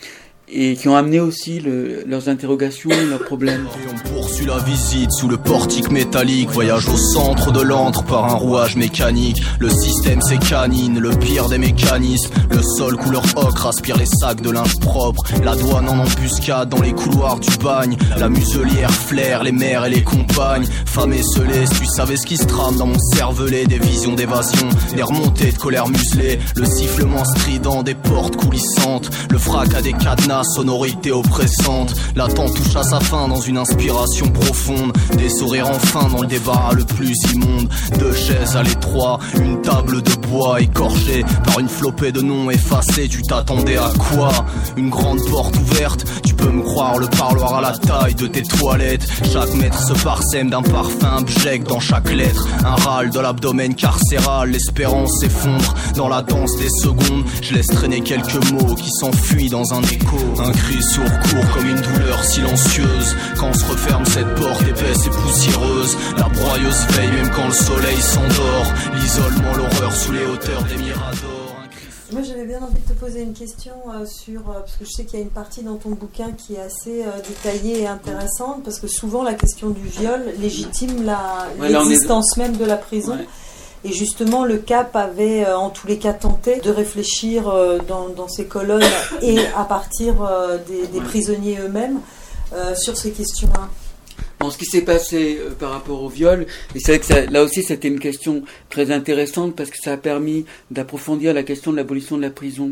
et qui ont amené aussi le, leurs interrogations, leurs problèmes. Et on poursuit la visite sous le portique métallique, voyage au centre de l'antre par un rouage mécanique. Le système c'est canine, le pire des mécanismes. Le sol couleur ocre aspire les sacs de linge propre. La douane en embuscade dans les couloirs du bagne. La muselière flaire les mères et les compagnes. Femme esselée, tu savais ce qui se trame dans mon cervelet. Des visions d'évasion, des remontées de colère muselée. Le sifflement strident des portes coulissantes. Le fracas des cadenas, sonorité oppressante. L'attente touche à sa fin dans une inspiration profonde. Des sourires enfin dans le débat le plus immonde. Deux chaises à l'étroit, une table de bois écorchée par une flopée de noms effacés. Tu t'attendais à quoi? Une grande porte ouverte, tu peux me croire, le parloir à la taille de tes toilettes. Chaque mètre se parsème d'un parfum abject dans chaque lettre. Un râle de l'abdomen carcéral, l'espérance s'effondre dans la danse des secondes. Je laisse traîner quelques mots qui s'enfuient dans un écho. Un cri sourd court comme une douleur silencieuse. Quand se referme cette porte épaisse et poussiéreuse, la broyeuse veille même quand le soleil s'endort. L'isolement, l'horreur sous les hauteurs des miradors. Moi j'avais bien envie de te poser une question euh, sur, euh, parce que je sais qu'il y a une partie dans ton bouquin qui est assez euh, détaillée et intéressante, parce que souvent la question du viol légitime la, ouais, l'existence est... même de la prison. Ouais. Et justement, le Cap avait, euh, en tous les cas, tenté de réfléchir euh, dans, dans ces colonnes et à partir euh, des, des prisonniers eux-mêmes euh, sur ces questions-là. Bon, ce qui s'est passé euh, par rapport au viol, et c'est vrai que ça, là aussi c'était une question très intéressante parce que ça a permis d'approfondir la question de l'abolition de la prison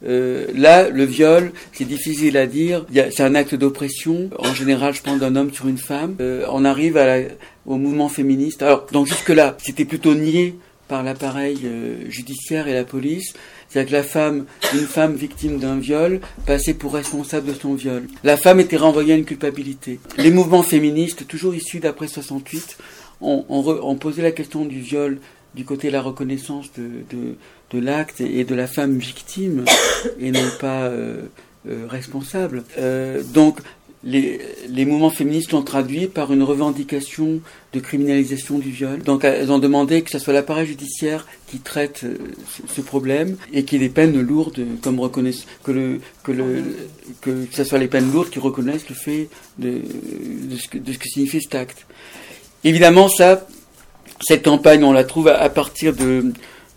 Euh, là, le viol, c'est difficile à dire. Il y a, c'est un acte d'oppression. En général, je pense d'un homme sur une femme. Euh, on arrive à la, au mouvement féministe. Alors, donc jusque-là, c'était plutôt nié par l'appareil euh, judiciaire et la police. C'est-à-dire que la femme, une femme victime d'un viol, passait pour responsable de son viol. La femme était renvoyée à une culpabilité. Les mouvements féministes, toujours issus d'après soixante-huit, ont, ont, re, ont posé la question du viol du côté de la reconnaissance de, de, de l'acte et de la femme victime et non pas euh, euh, responsable. Euh, donc les, les mouvements féministes l'ont traduit par une revendication de criminalisation du viol. Donc elles ont demandé que ce soit l'appareil judiciaire qui traite euh, ce, ce problème et qu'il y ait des peines lourdes comme reconnaissent que le que le que ce soit les peines lourdes qui reconnaissent le fait de de ce que, de ce que signifie cet acte. Évidemment, ça. Cette campagne, on la trouve à partir de,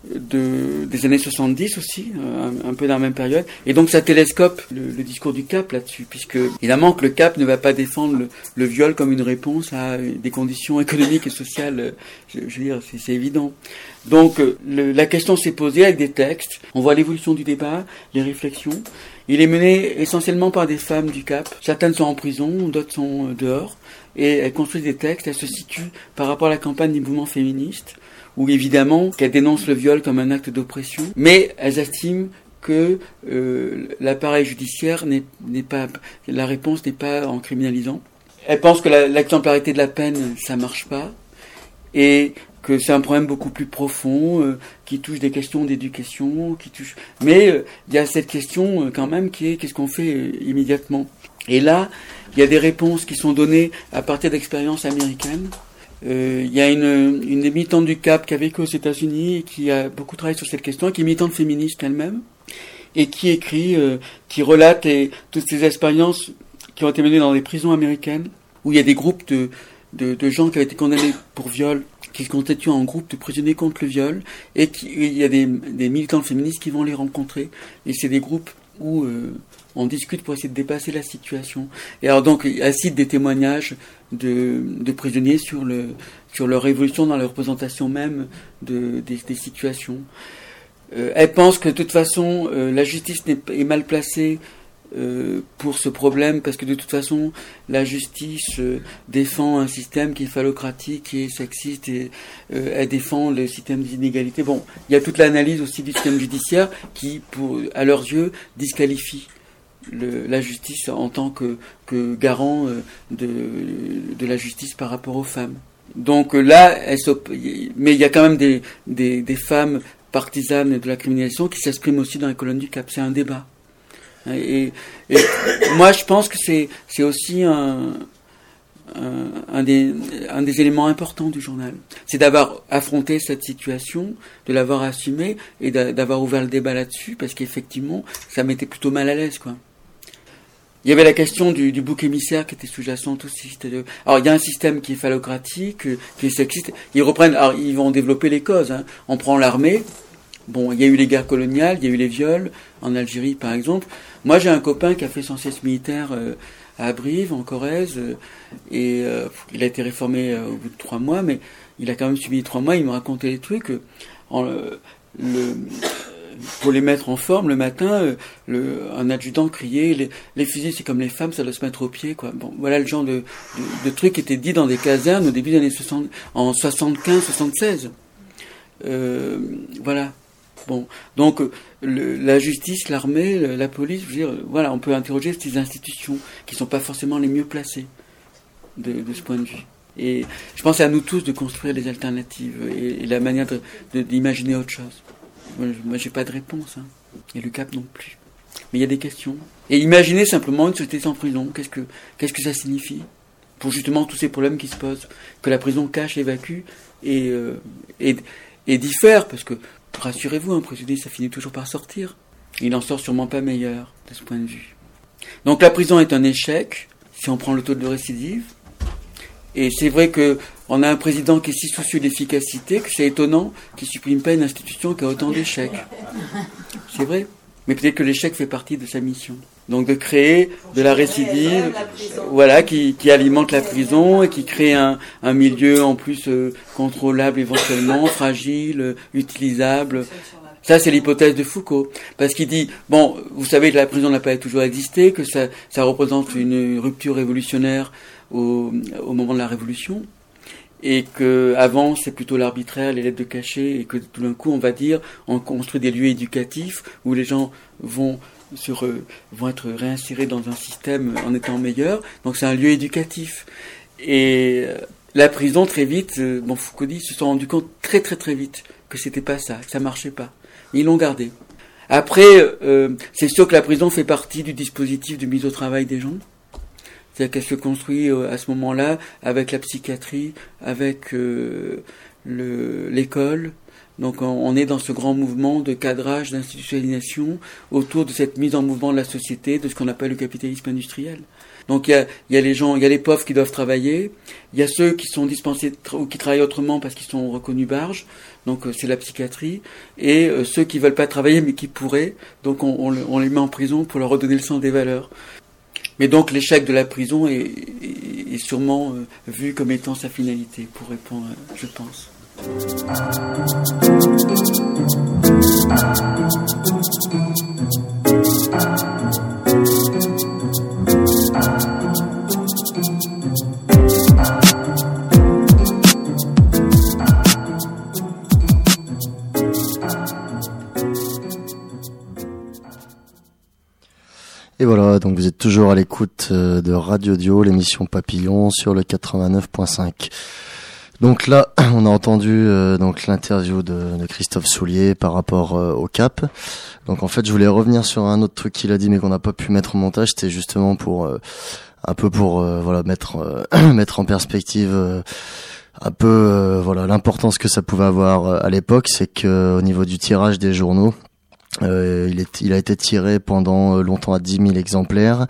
de des années soixante-dix aussi, un, un peu dans la même période. Et donc ça télescope le, le discours du C A P là-dessus, puisque évidemment que le C A P ne va pas défendre le, le viol comme une réponse à des conditions économiques et sociales. Je, je veux dire, c'est, c'est évident. Donc le, la question s'est posée avec des textes. On voit l'évolution du débat, les réflexions. Il est mené essentiellement par des femmes du C A P. Certaines sont en prison, d'autres sont dehors. Et elles construisent des textes, elles se situent par rapport à la campagne du mouvement féministe, où évidemment qu'elles dénoncent le viol comme un acte d'oppression, mais elles estiment que euh, l'appareil judiciaire n'est, n'est pas, la réponse n'est pas en criminalisant. Elles pensent que la, l'exemplarité de la peine, ça marche pas, et que c'est un problème beaucoup plus profond, euh, qui touche des questions d'éducation, qui touche. Mais il euh, y a cette question euh, quand même qui est qu'est-ce qu'on fait euh, immédiatement. Et là, il y a des réponses qui sont données à partir d'expériences américaines. Euh, il y a une, une des militantes du C A P qui a vécu aux États-Unis et qui a beaucoup travaillé sur cette question, qui est militante féministe elle-même, et qui écrit, euh, qui relate les, toutes ces expériences qui ont été menées dans des prisons américaines, où il y a des groupes de, de, de gens qui avaient été condamnés pour viol, qui se constituent en groupe de prisonniers contre le viol, et qui, il y a des, des militantes féministes qui vont les rencontrer, et c'est des groupes où euh, on discute pour essayer de dépasser la situation. Et alors donc, elle cite des témoignages de, de prisonniers sur, le, sur leur évolution dans la représentation même de, des, des situations. Euh, elle pense que de toute façon, euh, la justice n'est, est mal placée euh, pour ce problème, parce que de toute façon, la justice euh, défend un système qui est phallocratique, qui est sexiste, et euh, elle défend le système d'inégalité. Bon, il y a toute l'analyse aussi du système judiciaire qui, pour, à leurs yeux, disqualifie Le, la justice en tant que, que garant euh, de, de la justice par rapport aux femmes. Donc euh, là, elle mais il y a quand même des, des, des femmes partisanes de la criminalisation qui s'expriment aussi dans les colonnes du C A P. C'est un débat. Et, et moi, je pense que c'est, c'est aussi un, un, un, des, un des éléments importants du journal. C'est d'avoir affronté cette situation, de l'avoir assumée et d'avoir ouvert le débat là-dessus, parce qu'effectivement, ça m'était plutôt mal à l'aise, quoi. Il y avait la question du, du bouc émissaire qui était sous-jacente aussi. Alors, il y a un système qui est phallocratique, qui est sexiste. Ils reprennent, alors, ils vont développer les causes, hein. On prend l'armée. Bon, il y a eu les guerres coloniales, il y a eu les viols, en Algérie, par exemple. Moi, j'ai un copain qui a fait son service militaire euh, à Brive, en Corrèze, euh, et euh, il a été réformé euh, au bout de trois mois, mais il a quand même subi trois mois, il me racontait des trucs. Euh, en, euh, le... Pour les mettre en forme, le matin, le, un adjudant criait les, les fusils, c'est comme les femmes, ça doit se mettre au pied, quoi. Bon, voilà le genre de, de, de trucs qui étaient dits dans des casernes au début des années soixante, en soixante-quinze soixante-seize. Euh, voilà. Bon, donc le, la justice, l'armée, le, la police, je veux dire, voilà, on peut interroger ces institutions qui sont pas forcément les mieux placées de, de ce point de vue. Et je pense à nous tous de construire des alternatives et, et la manière de, de, d'imaginer autre chose. Moi, j'ai pas de réponse, hein. Et le C A P non plus. Mais il y a des questions. Et imaginez simplement une société sans prison. Qu'est-ce que, qu'est-ce que ça signifie? Pour justement tous ces problèmes qui se posent. Que la prison cache, évacue et, euh, et, et diffère. Parce que, rassurez-vous, un prisonnier, ça finit toujours par sortir. Il en sort sûrement pas meilleur, de ce point de vue. Donc la prison est un échec, si on prend le taux de récidive. Et c'est vrai que on a un président qui est si soucieux d'efficacité que c'est étonnant qu'il ne supprime pas une institution qui a autant d'échecs. C'est vrai. Mais peut-être que l'échec fait partie de sa mission. Donc de créer de la récidive, voilà, qui, qui alimente la prison et qui crée un, un milieu en plus euh, contrôlable éventuellement, fragile, euh, utilisable. Ça, c'est l'hypothèse de Foucault. Parce qu'il dit, bon, vous savez que la prison n'a pas toujours existé, que ça, ça représente une rupture révolutionnaire au, au moment de la Révolution, et que avant c'est plutôt l'arbitraire, les lettres de cachet, et que tout d'un coup, on va dire, on construit des lieux éducatifs où les gens vont sur, vont être réinsérés dans un système en étant meilleurs. Donc c'est un lieu éducatif. Et la prison, très vite, bon, Foucault dit, se sont rendus compte très très très vite que c'était pas ça, que ça marchait pas. Ils l'ont gardé. Après, euh, c'est sûr que la prison fait partie du dispositif de mise au travail des gens. C'est-à-dire qu'elle se construit euh, à ce moment-là avec la psychiatrie, avec euh, le, l'école. Donc on, on est dans ce grand mouvement de cadrage, d'institutionnalisation autour de cette mise en mouvement de la société, de ce qu'on appelle le capitalisme industriel. Donc il y a, il y a les gens, il y a les pauvres qui doivent travailler, il y a ceux qui sont dispensés tra- ou qui travaillent autrement parce qu'ils sont reconnus barges, donc euh, c'est la psychiatrie, et euh, ceux qui veulent pas travailler mais qui pourraient, donc on, on, on les met en prison pour leur redonner le sens des valeurs. Mais donc l'échec de la prison est, est, est sûrement euh, vu comme étant sa finalité, pour répondre, euh, je pense. Et voilà, donc vous êtes toujours à l'écoute de Radio Dio, l'émission Papillon sur le quatre-vingt-neuf point cinq. Donc là, on a entendu euh, donc l'interview de, de Christophe Soulier par rapport euh, au Cap. Donc en fait, je voulais revenir sur un autre truc qu'il a dit mais qu'on n'a pas pu mettre au montage, c'était justement pour euh, un peu pour euh, voilà mettre euh, mettre en perspective euh, un peu euh, voilà l'importance que ça pouvait avoir euh, à l'époque, c'est que au niveau du tirage des journaux, Euh, il, est, il a été tiré pendant longtemps à dix mille exemplaires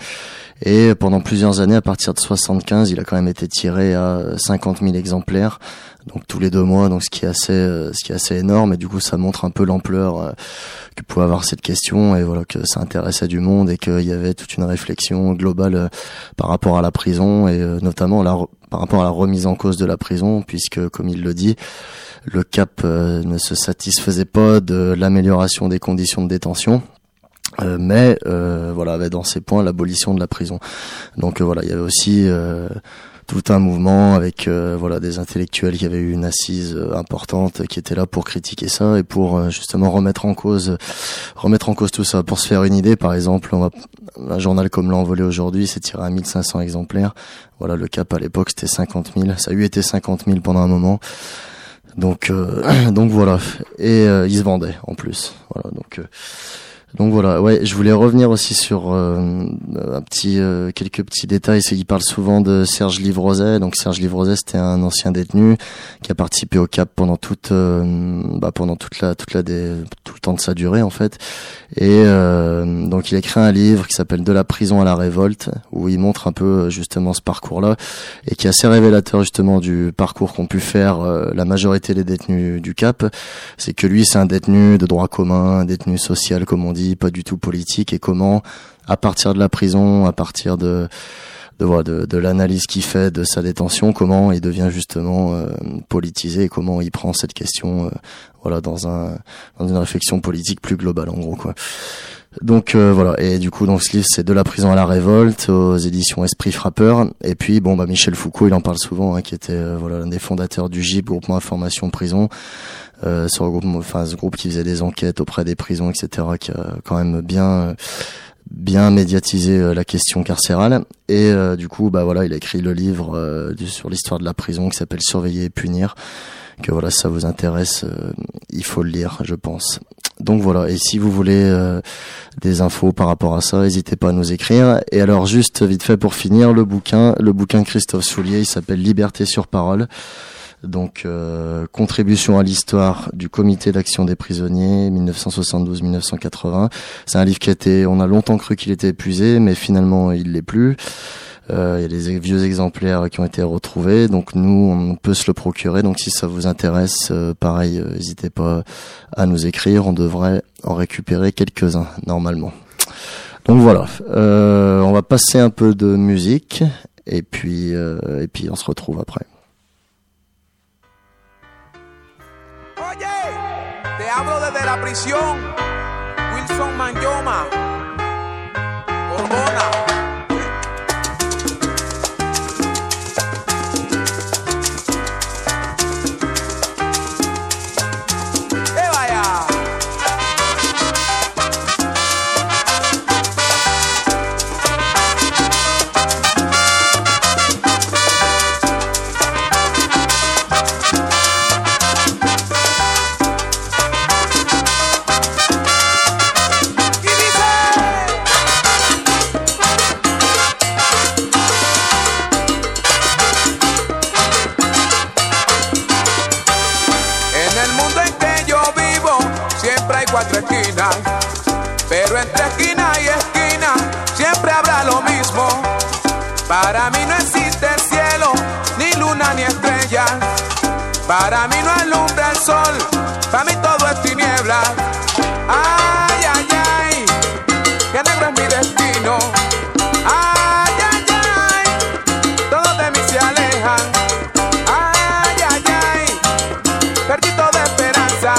et pendant plusieurs années, à partir de soixante-quinze, il a quand même été tiré à cinquante mille exemplaires, donc tous les deux mois, donc ce qui est assez, ce qui est assez énorme, et du coup ça montre un peu l'ampleur euh, que pouvait avoir cette question, et voilà que ça intéressait du monde et qu'il y avait toute une réflexion globale euh, par rapport à la prison et euh, notamment la, par rapport à la remise en cause de la prison, puisque comme il le dit, le Cap euh, ne se satisfaisait pas de l'amélioration des conditions de détention, euh, mais euh, voilà avait dans ses points l'abolition de la prison. Donc euh, voilà, il y avait aussi euh, tout un mouvement avec euh, voilà des intellectuels qui avaient eu une assise euh, importante, qui étaient là pour critiquer ça et pour euh, justement remettre en cause remettre en cause tout ça. Pour se faire une idée, par exemple, on va, un journal comme l'Envolé aujourd'hui, c'est tiré à mille cinq cents exemplaires. Voilà, le Cap à l'époque c'était cinquante mille, ça a eu été cinquante mille pendant un moment. Donc euh, donc voilà, et euh, il se vendait en plus. Voilà, donc euh, donc voilà, ouais, je voulais revenir aussi sur euh, un petit euh, quelques petits détails, c'est qu'il parle souvent de Serge Livrozet. Donc Serge Livrozet, c'était un ancien détenu qui a participé au Cap pendant toute euh, bah pendant toute la toute la des, tout le temps de sa durée en fait. Et euh, donc il a écrit un livre qui s'appelle De la prison à la révolte, où il montre un peu justement ce parcours-là, et qui est assez révélateur justement du parcours qu'ont pu faire euh, la majorité des détenus du Cap. C'est que lui, c'est un détenu de droit commun, un détenu social comme on dit, pas du tout politique, et comment à partir de la prison, à partir de de voilà de, de l'analyse qu'il fait de sa détention, comment il devient justement euh, politisé, et comment il prend cette question euh, voilà dans un dans une réflexion politique plus globale en gros quoi. Donc euh, voilà, et du coup donc ce livre c'est De la prison à la révolte aux éditions Esprit Frappeur. Et puis bon bah Michel Foucault, il en parle souvent, hein, qui était euh, voilà l'un des fondateurs du G I P, Groupement Information Prison, euh, ce groupe enfin ce groupe qui faisait des enquêtes auprès des prisons, etc., qui a quand même bien euh, bien médiatisé euh, la question carcérale. Et euh, du coup bah voilà, il a écrit le livre euh, du, sur l'histoire de la prison, qui s'appelle Surveiller et punir, que voilà, si ça vous intéresse, euh, il faut le lire, je pense. Donc voilà, et si vous voulez euh, des infos par rapport à ça, n'hésitez pas à nous écrire. Et alors juste vite fait pour finir, le bouquin, le bouquin de Christophe Soulier, il s'appelle Liberté sur parole. Donc euh, contribution à l'histoire du Comité d'action des prisonniers mille neuf cent soixante-douze à mille neuf cent quatre-vingts. C'est un livre qui a été, on a longtemps cru qu'il était épuisé, mais finalement il l'est plus. Euh, il y a des vieux exemplaires qui ont été retrouvés, donc nous on peut se le procurer. Donc si ça vous intéresse, euh, pareil, euh, n'hésitez pas à nous écrire. On devrait en récupérer quelques-uns normalement. Donc voilà, euh, on va passer un peu de musique et puis euh, et puis on se retrouve après. Oye, Te hablo desde la prisión, Wilson Manyoma, Borbona. Cuatro esquinas, pero entre esquina y esquina siempre habrá lo mismo. Para mí no existe cielo, ni luna ni estrellas. Para mí no alumbra el sol, para mí todo es tiniebla. Ay, ay, ay, que negro es mi destino. Ay, ay, ay, todos de mí se alejan. Ay, ay, ay, perdí toda esperanza.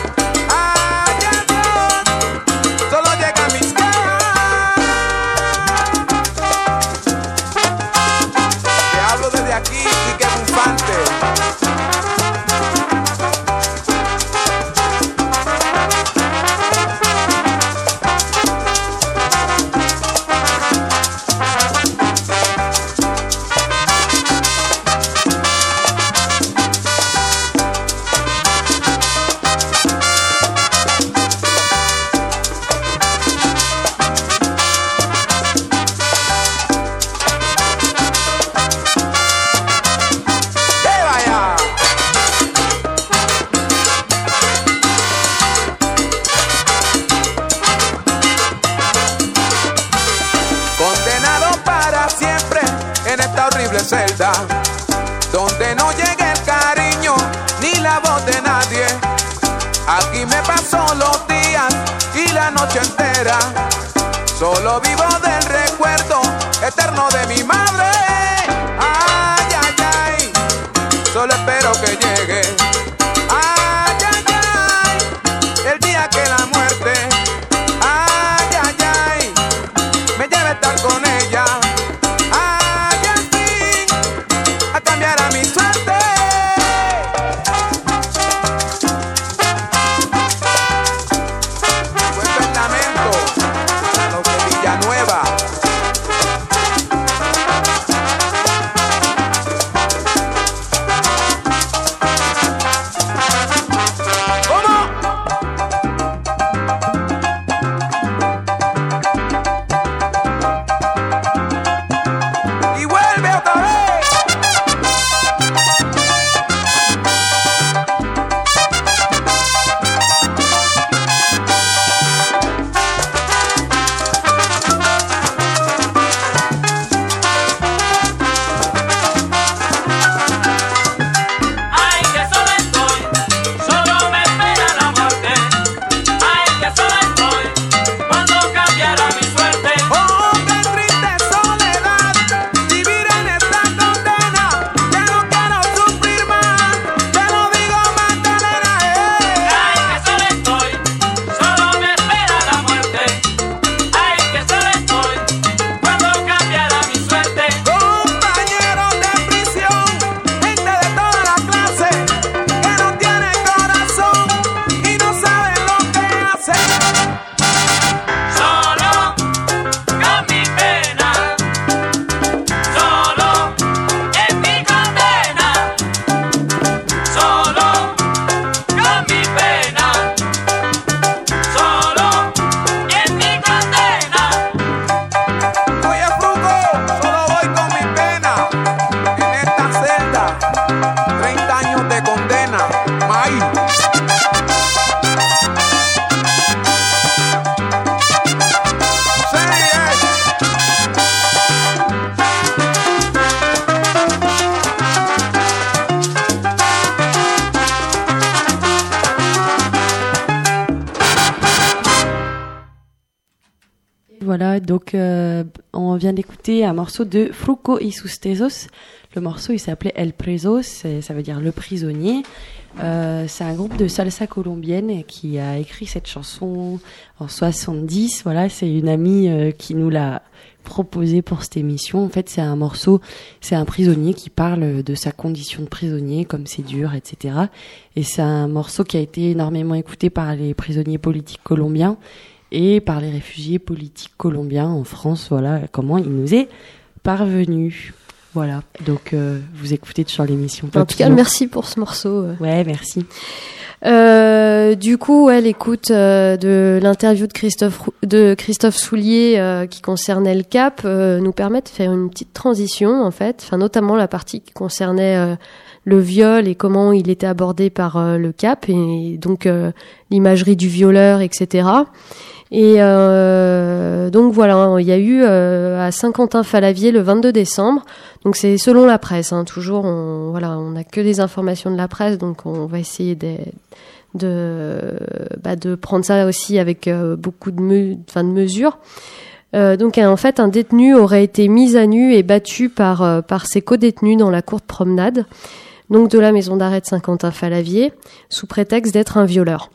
Celda, donde no llega el cariño ni la voz de nadie. Aquí me paso los días y la noche entera. Solo vivo del recuerdo eterno de mi madre. Ay, ay, ay, solo espero que llegue. Ay, ay, ay, el día que la muerte, ay, ay, ay, me lleve a estar con ella. Cambiará mi suerte. Cuento el lamento a los de Villanueva. Voilà, donc euh, on vient d'écouter un morceau de Fruco y sus tesos. Le morceau il s'appelait El Preso, ça veut dire le prisonnier. Euh, c'est un groupe de salsa colombienne qui a écrit cette chanson en soixante-dix. Voilà, c'est une amie euh, qui nous l'a proposé pour cette émission. En fait, c'est un morceau, c'est un prisonnier qui parle de sa condition de prisonnier, comme c'est dur, et cetera. Et c'est un morceau qui a été énormément écouté par les prisonniers politiques colombiens et par les réfugiés politiques colombiens en France. Voilà comment il nous est parvenu. Voilà, donc euh, vous écoutez toujours l'émission. En tout cas, merci pour ce morceau. Ouais, merci. Euh, du coup, ouais, l'écoute euh, de l'interview de Christophe de Christophe Soulier euh, qui concernait le Cap euh, nous permet de faire une petite transition en fait, enfin notamment la partie qui concernait euh, le viol et comment il était abordé par euh, le Cap et donc euh, l'imagerie du violeur, et cetera. Et euh, donc voilà, il y a eu euh, à Saint-Quentin-Fallavier le vingt-deux décembre. Donc c'est selon la presse, hein, toujours. On, voilà, on n'a que des informations de la presse, donc on va essayer de de, bah, de prendre ça aussi avec euh, beaucoup de, me, enfin, de mesures. Euh, donc en fait, un détenu aurait été mis à nu et battu par euh, par ses co-détenus dans la cour de promenade, donc de la maison d'arrêt de Saint-Quentin-Fallavier, sous prétexte d'être un violeur.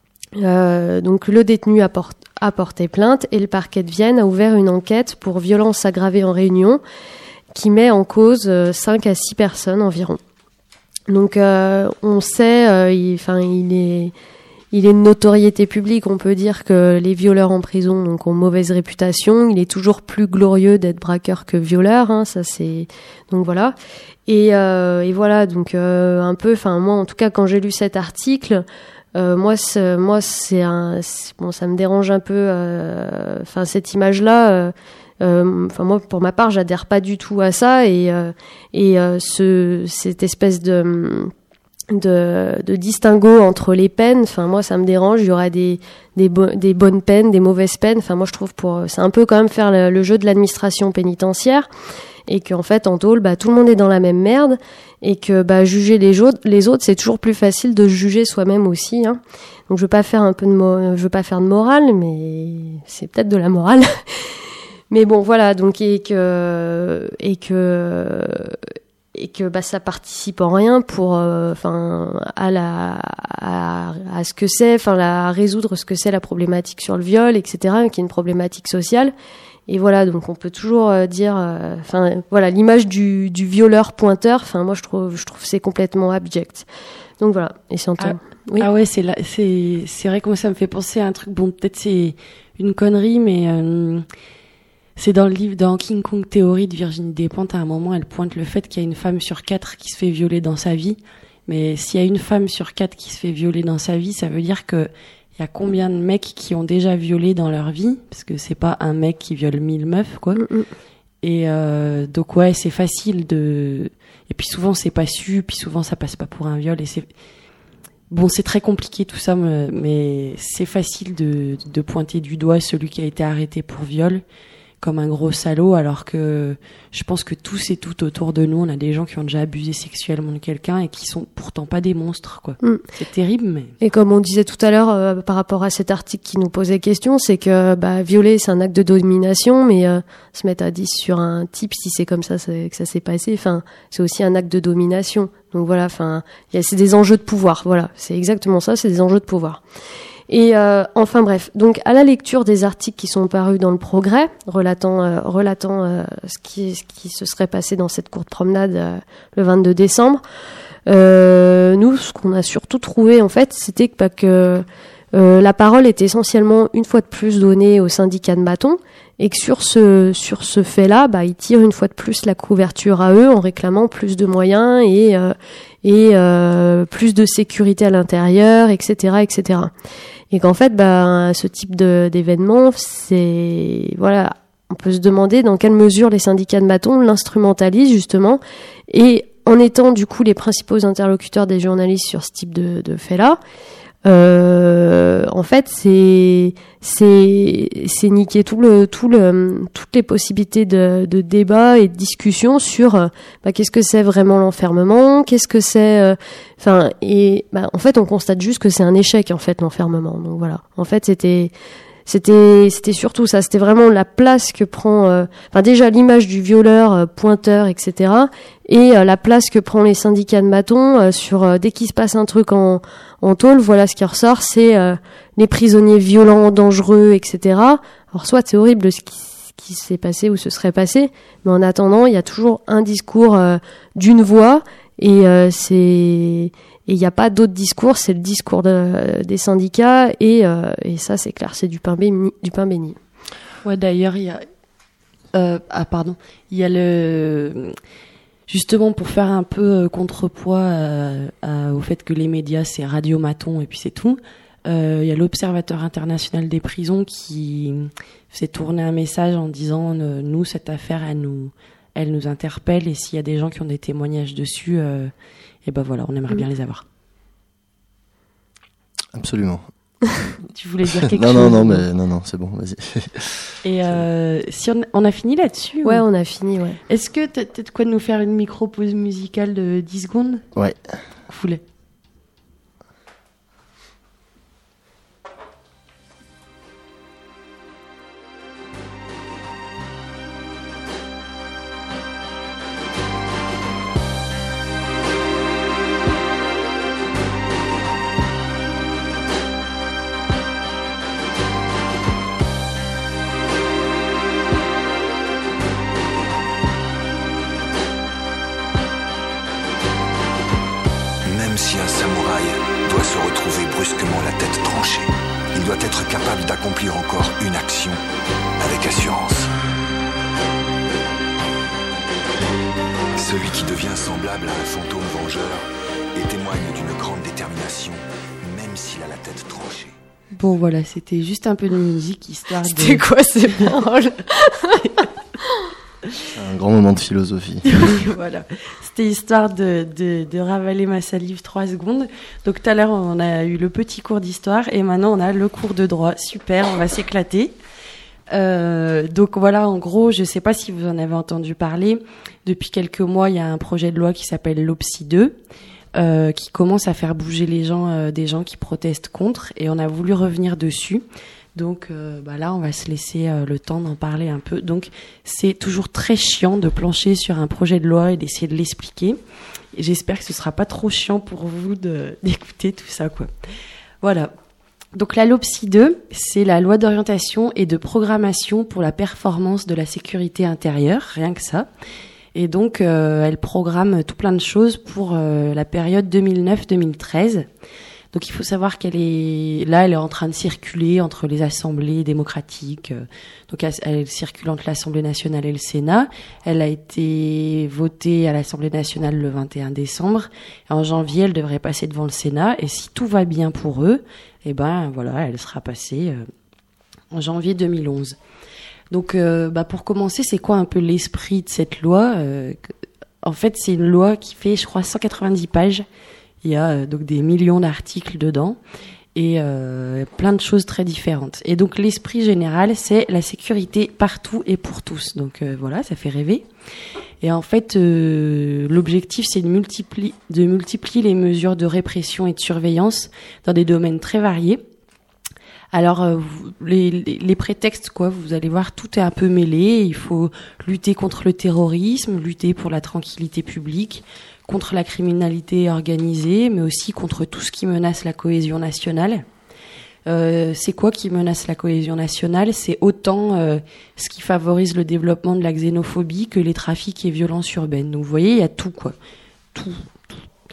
Euh, donc le détenu a, port- a porté plainte et le parquet de Vienne a ouvert une enquête pour violence aggravée en réunion qui met en cause euh, cinq à six personnes environ. Donc euh, on sait, euh, il, enfin il est, il est de notoriété publique. On peut dire que les violeurs en prison donc ont mauvaise réputation. Il est toujours plus glorieux d'être braqueur que violeur. Hein, ça c'est donc voilà. Et, euh, et voilà donc euh, un peu. Enfin moi en tout cas quand j'ai lu cet article. Euh, moi, c'est, moi, c'est un, c'est, bon, ça me dérange un peu. Enfin, euh, cette image-là. Enfin, euh, moi, pour ma part, j'adhère pas du tout à ça. Et euh, et euh, ce, cette espèce de de, de distinguo entre les peines. Enfin, moi, ça me dérange. Il y aura des des, bo- des bonnes peines, des mauvaises peines. Enfin, moi, je trouve pour, c'est un peu quand même faire le, le jeu de l'administration pénitentiaire. Et qu'en fait, en tôle, bah, tout le monde est dans la même merde, et que bah, juger les autres, les autres, c'est toujours plus facile de juger soi-même aussi. Hein. Donc, je veux pas faire un peu de, mo- je veux pas faire de morale, mais c'est peut-être de la morale. Mais bon, voilà. Donc, et que, et que, et que bah, ça participe en rien pour, enfin, euh, à la, à, à ce que c'est, enfin, à résoudre ce que c'est la problématique sur le viol, et cetera, qui est une problématique sociale. Et voilà, donc on peut toujours euh, dire, enfin euh, voilà, l'image du, du violeur pointeur. Enfin moi je trouve, je trouve c'est complètement abject. Donc voilà. Et si on ah, oui. ah ouais, c'est là, c'est c'est vrai que moi ça me fait penser à un truc. Bon, peut-être c'est une connerie, mais euh, c'est dans le livre dans King Kong Theory de Virginie Despentes. À un moment, elle pointe le fait qu'il y a une femme sur quatre qui se fait violer dans sa vie. Mais s'il y a une femme sur quatre qui se fait violer dans sa vie, ça veut dire que il y a combien de mecs qui ont déjà violé dans leur vie, parce que c'est pas un mec qui viole mille meufs, quoi. Mm-hmm. Et euh, donc ouais, c'est facile de. Et puis souvent c'est pas su, puis souvent ça passe pas pour un viol. Et c'est bon, c'est très compliqué tout ça, mais c'est facile de, de pointer du doigt celui qui a été arrêté pour viol comme un gros salaud, alors que je pense que tous et toutes autour de nous, on a des gens qui ont déjà abusé sexuellement de quelqu'un et qui sont pourtant pas des monstres, quoi. Mm. C'est terrible, mais... Et comme on disait tout à l'heure, euh, par rapport à cet article qui nous posait question, c'est que bah, violer, c'est un acte de domination, mais euh, se mettre à dix sur un type, si c'est comme ça c'est, que ça s'est passé, enfin, c'est aussi un acte de domination. Donc voilà, enfin, c'est des enjeux de pouvoir, voilà, c'est exactement ça, c'est des enjeux de pouvoir. Et euh, enfin bref, donc à la lecture des articles qui sont parus dans le Progrès, relatant euh, relatant euh, ce qui ce qui se serait passé dans cette courte promenade euh, le vingt-deux décembre, euh, nous ce qu'on a surtout trouvé en fait, c'était que, bah, que euh, la parole était essentiellement une fois de plus donnée au syndicat de Maton, et que sur ce sur ce fait-là, bah ils tirent une fois de plus la couverture à eux en réclamant plus de moyens et euh, et euh, plus de sécurité à l'intérieur, et cetera, et cetera. Et qu'en fait, bah, ce type de, d'événement, c'est, voilà, on peut se demander dans quelle mesure les syndicats de Maton l'instrumentalisent, justement, et en étant, du coup, les principaux interlocuteurs des journalistes sur ce type de, de fait-là, euh, en fait, c'est, c'est, c'est niquer tout le, tout le, toutes les possibilités de, de débat et de discussion sur, bah, qu'est-ce que c'est vraiment l'enfermement, qu'est-ce que c'est, enfin, euh, et, bah, en fait, on constate juste que c'est un échec, en fait, l'enfermement. Donc voilà. En fait, c'était, c'était c'était surtout ça, c'était vraiment la place que prend, euh, enfin déjà l'image du violeur, euh, pointeur, et cetera. Et euh, la place que prend les syndicats de matons euh, sur euh, dès qu'il se passe un truc en en tôle, voilà ce qui ressort, c'est euh, les prisonniers violents, dangereux, et cetera. Alors soit c'est horrible ce qui, ce qui s'est passé ou se serait passé, mais en attendant, il y a toujours un discours euh, d'une voix et euh, c'est et il n'y a pas d'autre discours, c'est le discours de, des syndicats et euh, et ça c'est clair, c'est du pain béni, du pain béni. Ouais, d'ailleurs il y a euh, ah pardon, il y a le justement pour faire un peu contrepoids à, à, au fait que les médias c'est Radio Maton et puis c'est tout. Il euh, y a l'Observateur international des prisons qui s'est tourné un message en disant euh, nous cette affaire elle nous elle nous interpelle et s'il y a des gens qui ont des témoignages dessus, euh, et ben voilà, on aimerait bien les avoir. Absolument. Tu voulais dire quelque non, chose? Non, non, mais non, non, c'est bon, vas-y. Et euh, si on, on a fini là-dessus? Ouais, ou... on a fini, ouais. Est-ce que t'as peut-être quoi de nous faire une micro-pause musicale de dix secondes? Ouais. Foulée. Si un samouraï doit se retrouver brusquement la tête tranchée, il doit être capable d'accomplir encore une action avec assurance. Celui qui devient semblable à un fantôme vengeur et témoigne d'une grande détermination, même s'il a la tête tranchée. Bon voilà, c'était juste un peu de musique histoire de... C'était quoi ces paroles? Un grand moment de philosophie. Voilà, c'était histoire de, de, de ravaler ma salive trois secondes. Donc tout à l'heure on a eu le petit cours d'histoire et maintenant on a le cours de droit. Super, on va s'éclater. Euh, donc voilà, en gros, je sais pas si vous en avez entendu parler. Depuis quelques mois, il y a un projet de loi qui s'appelle l'Opsi deux, euh, qui commence à faire bouger les gens, euh, des gens qui protestent contre, et on a voulu revenir dessus. Donc euh, bah là, on va se laisser euh, le temps d'en parler un peu. Donc c'est toujours très chiant de plancher sur un projet de loi et d'essayer de l'expliquer. Et j'espère que ce sera pas trop chiant pour vous de, d'écouter tout ça, quoi. Voilà. Donc la LOPSI deux, c'est la loi d'orientation et de programmation pour la performance de la sécurité intérieure, rien que ça. Et donc euh, elle programme tout plein de choses pour euh, la période deux mille neuf deux mille treize. Donc il faut savoir qu'elle est là, elle est en train de circuler entre les assemblées démocratiques. Donc elle, elle circule entre l'Assemblée nationale et le Sénat. Elle a été votée à l'Assemblée nationale le vingt et un décembre. Et en janvier, elle devrait passer devant le Sénat. Et si tout va bien pour eux, eh ben voilà, elle sera passée euh, en janvier deux mille onze. Donc euh, bah pour commencer, c'est quoi un peu l'esprit de cette loi? euh, En fait, c'est une loi qui fait, je crois, cent quatre-vingt-dix pages. Il y a euh, donc des millions d'articles dedans et euh, plein de choses très différentes. Et donc l'esprit général, c'est la sécurité partout et pour tous. Donc euh, voilà, ça fait rêver. Et en fait, euh, l'objectif, c'est de multiplier, de multiplier les mesures de répression et de surveillance dans des domaines très variés. Alors, euh, les, les, les prétextes, quoi, vous allez voir, tout est un peu mêlé. Il faut lutter contre le terrorisme, lutter pour la tranquillité publique, contre la criminalité organisée, mais aussi contre tout ce qui menace la cohésion nationale. Euh, c'est quoi qui menace la cohésion nationale? C'est autant euh, ce qui favorise le développement de la xénophobie que les trafics et violences urbaines. Donc vous voyez, il y a tout, quoi. Tout. tout.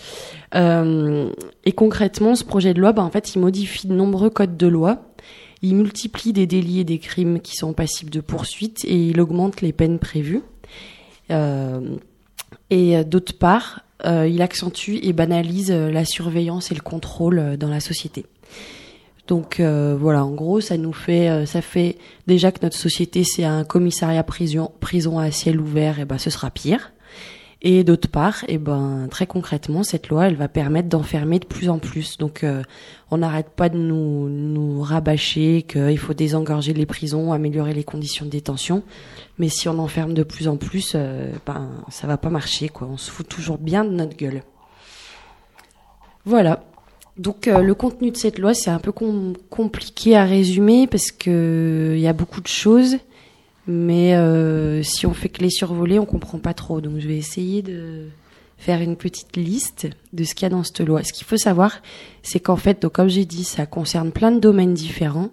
Euh, et concrètement, ce projet de loi, bah, en fait, il modifie de nombreux codes de loi. Il multiplie des délits et des crimes qui sont passibles de poursuite et il augmente les peines prévues. Euh, et d'autre part, euh, il accentue et banalise la surveillance et le contrôle dans la société. Donc euh, voilà, en gros, ça nous fait, ça fait déjà que notre société, c'est un commissariat prison, prison à ciel ouvert, et ben ce sera pire. Et d'autre part, et ben très concrètement, cette loi, elle va permettre d'enfermer de plus en plus. Donc, euh, on n'arrête pas de nous nous rabâcher qu'il faut désengorger les prisons, améliorer les conditions de détention. Mais si on enferme de plus en plus, euh, ben ça va pas marcher, quoi. On se fout toujours bien de notre gueule. Voilà. Donc euh, le contenu de cette loi, c'est un peu com- compliqué à résumer parce que il y a beaucoup de choses, mais euh, si on fait que les survoler, on comprend pas trop. Donc je vais essayer de faire une petite liste de ce qu'il y a dans cette loi. Ce qu'il faut savoir, c'est qu'en fait, donc comme j'ai dit, ça concerne plein de domaines différents,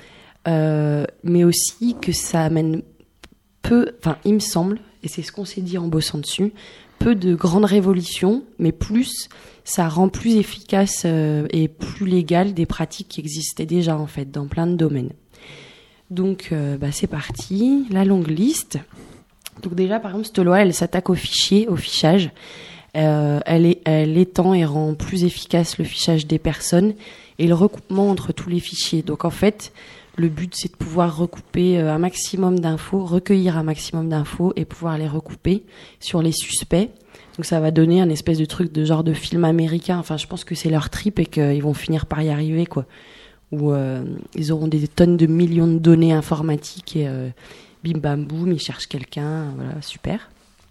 euh, mais aussi que ça amène peu, enfin il me semble, et c'est ce qu'on s'est dit en bossant dessus, peu de grandes révolutions, mais plus ça rend plus efficace euh, et plus légal des pratiques qui existaient déjà en fait dans plein de domaines. Donc euh, bah, c'est parti, la longue liste. Donc déjà par exemple cette loi elle s'attaque aux fichiers, au fichage. Euh, elle, est, elle étend et rend plus efficace le fichage des personnes et le recoupement entre tous les fichiers. Donc en fait le but c'est de pouvoir recouper un maximum d'infos, recueillir un maximum d'infos et pouvoir les recouper sur les suspects. Donc ça va donner un espèce de truc de genre de film américain. Enfin, je pense que c'est leur trip et qu'ils vont finir par y arriver, quoi. Où euh, ils auront des tonnes de millions de données informatiques et euh, bim bam boum, ils cherchent quelqu'un. Voilà, super.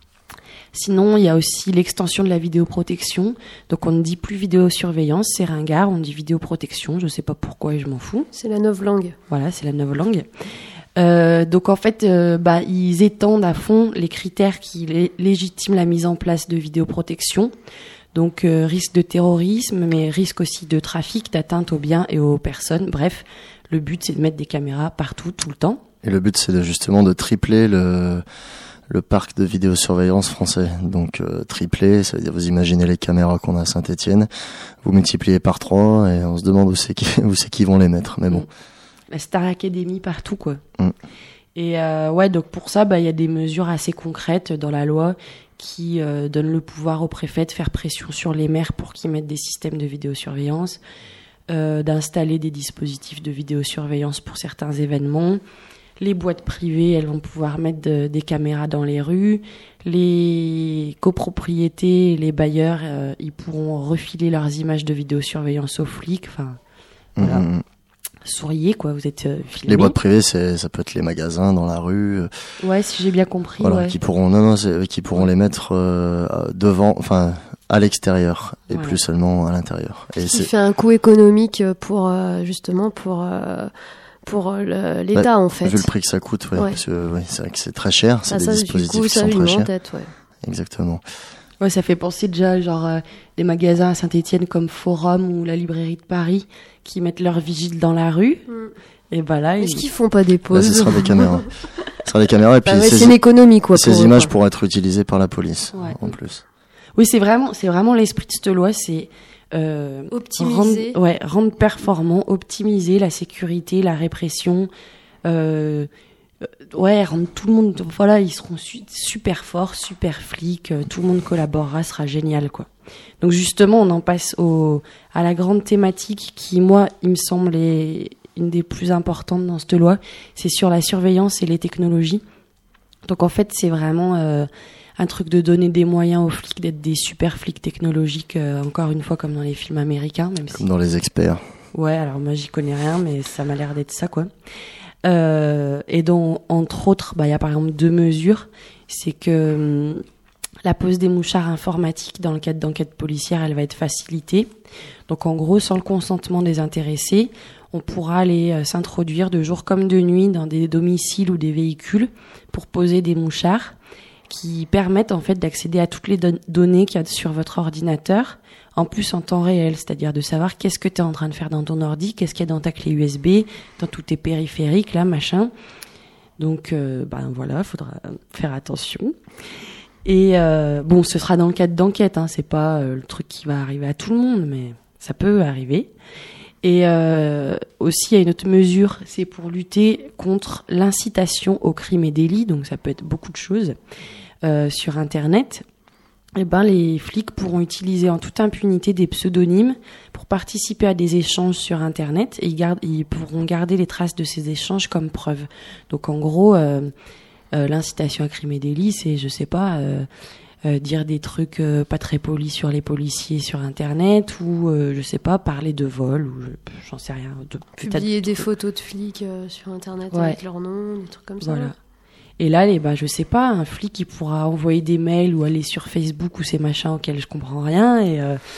Sinon, il y a aussi l'extension de la vidéoprotection. Donc on ne dit plus vidéosurveillance, c'est ringard, on dit vidéoprotection. Je sais pas pourquoi et je m'en fous. C'est la novlangue. Voilà, c'est la novlangue. Euh, donc en fait, euh, bah, ils étendent à fond les critères qui lé- légitiment la mise en place de vidéoprotection. Donc euh, risque de terrorisme, mais risque aussi de trafic, d'atteinte aux biens et aux personnes. Bref, le but c'est de mettre des caméras partout, tout le temps. Et le but c'est de, justement de tripler le le parc de vidéosurveillance français. Donc euh, tripler, ça veut dire vous imaginez les caméras qu'on a à Saint-Étienne, vous multipliez par trois et on se demande où c'est qui, où c'est qu'ils vont les mettre. Mais bon. La Star Academy partout, quoi. Mm. Et euh, ouais, donc pour ça, bah il y a des mesures assez concrètes dans la loi qui euh, donnent le pouvoir au préfet de faire pression sur les maires pour qu'ils mettent des systèmes de vidéosurveillance, euh, d'installer des dispositifs de vidéosurveillance pour certains événements. Les boîtes privées, elles vont pouvoir mettre de, des caméras dans les rues. Les copropriétés, les bailleurs, euh, ils pourront refiler leurs images de vidéosurveillance aux flics. Enfin, voilà. Mmh. Souriez, quoi, vous êtes euh, filmés. Les boîtes privées, c'est, ça peut être les magasins dans la rue. Ouais, si j'ai bien compris. Voilà, ouais. qui pourront, non, non, c'est, qui pourront les mettre euh, devant, enfin, à l'extérieur et voilà. plus seulement à l'intérieur. Et Ce c'est qui fait un coût économique pour euh, justement pour euh, pour le, l'État bah, en fait. Vu le prix que ça coûte, ouais, ouais. parce que ouais, c'est vrai que c'est très cher, c'est ah, des ça, dispositifs du coup, qui ça, sont très chers. En tête, ouais. Exactement. Ouais, ça fait penser déjà genre euh, des magasins à Saint-Étienne comme Forum ou la librairie de Paris qui mettent leurs vigiles dans la rue. Mm. Et bah là, est-ce ils... qu'ils font pas des pauses? Là, ce sera des caméras. ce sera des caméras et puis bah ouais, ces, c'est une économie quoi. Ces pour images eux, pourront être utilisées par la police ouais. en plus. Oui, c'est vraiment, c'est vraiment l'esprit de cette loi, c'est euh, optimiser, rendre, ouais, rendre performant, optimiser la sécurité, la répression. Euh, ouais, rendre tout le monde, voilà, ils seront su- super forts, super flics, euh, tout le monde collaborera, sera génial, quoi. Donc justement, on en passe au, à la grande thématique qui, moi, il me semble est une des plus importantes dans cette loi, c'est sur la surveillance et les technologies. Donc en fait, c'est vraiment euh, un truc de donner des moyens aux flics d'être des super flics technologiques, euh, encore une fois comme dans les films américains, même comme si... dans les experts. Ouais, alors moi j'y connais rien, mais ça m'a l'air d'être ça, quoi. Euh, et donc, entre autres, bah, il y a par exemple deux mesures. C'est que hum, la pose des mouchards informatiques dans le cadre d'enquête policière, elle va être facilitée. Donc en gros, sans le consentement des intéressés, on pourra aller euh, s'introduire de jour comme de nuit dans des domiciles ou des véhicules pour poser des mouchards qui permettent en fait d'accéder à toutes les don- données qu'il y a sur votre ordinateur, en plus en temps réel, c'est-à-dire de savoir qu'est-ce que tu es en train de faire dans ton ordi, qu'est-ce qu'il y a dans ta clé U S B, dans tous tes périphériques, là, machin. Donc, euh, ben voilà, faudra faire attention. Et euh, bon, ce sera dans le cadre d'enquête, hein, c'est pas euh, le truc qui va arriver à tout le monde, mais ça peut arriver. Et euh, aussi, il y a une autre mesure, c'est pour lutter contre l'incitation aux crimes et délits, donc ça peut être beaucoup de choses euh, sur Internet. Eh ben, les flics pourront utiliser en toute impunité des pseudonymes pour participer à des échanges sur Internet et ils, gardent, ils pourront garder les traces de ces échanges comme preuve. Donc en gros, euh, euh, l'incitation à crime et délit, c'est, je sais pas, euh, euh, dire des trucs euh, pas très polis sur les policiers sur Internet ou, euh, je sais pas, parler de vol ou je, j'en sais rien. De, Publier des photos de flics euh, sur Internet ouais. avec leur nom, des trucs comme ça. Voilà. Et là, les, bah, je sais pas, un flic, il pourra envoyer des mails ou aller sur Facebook ou ces machins auxquels je comprends rien et, euh,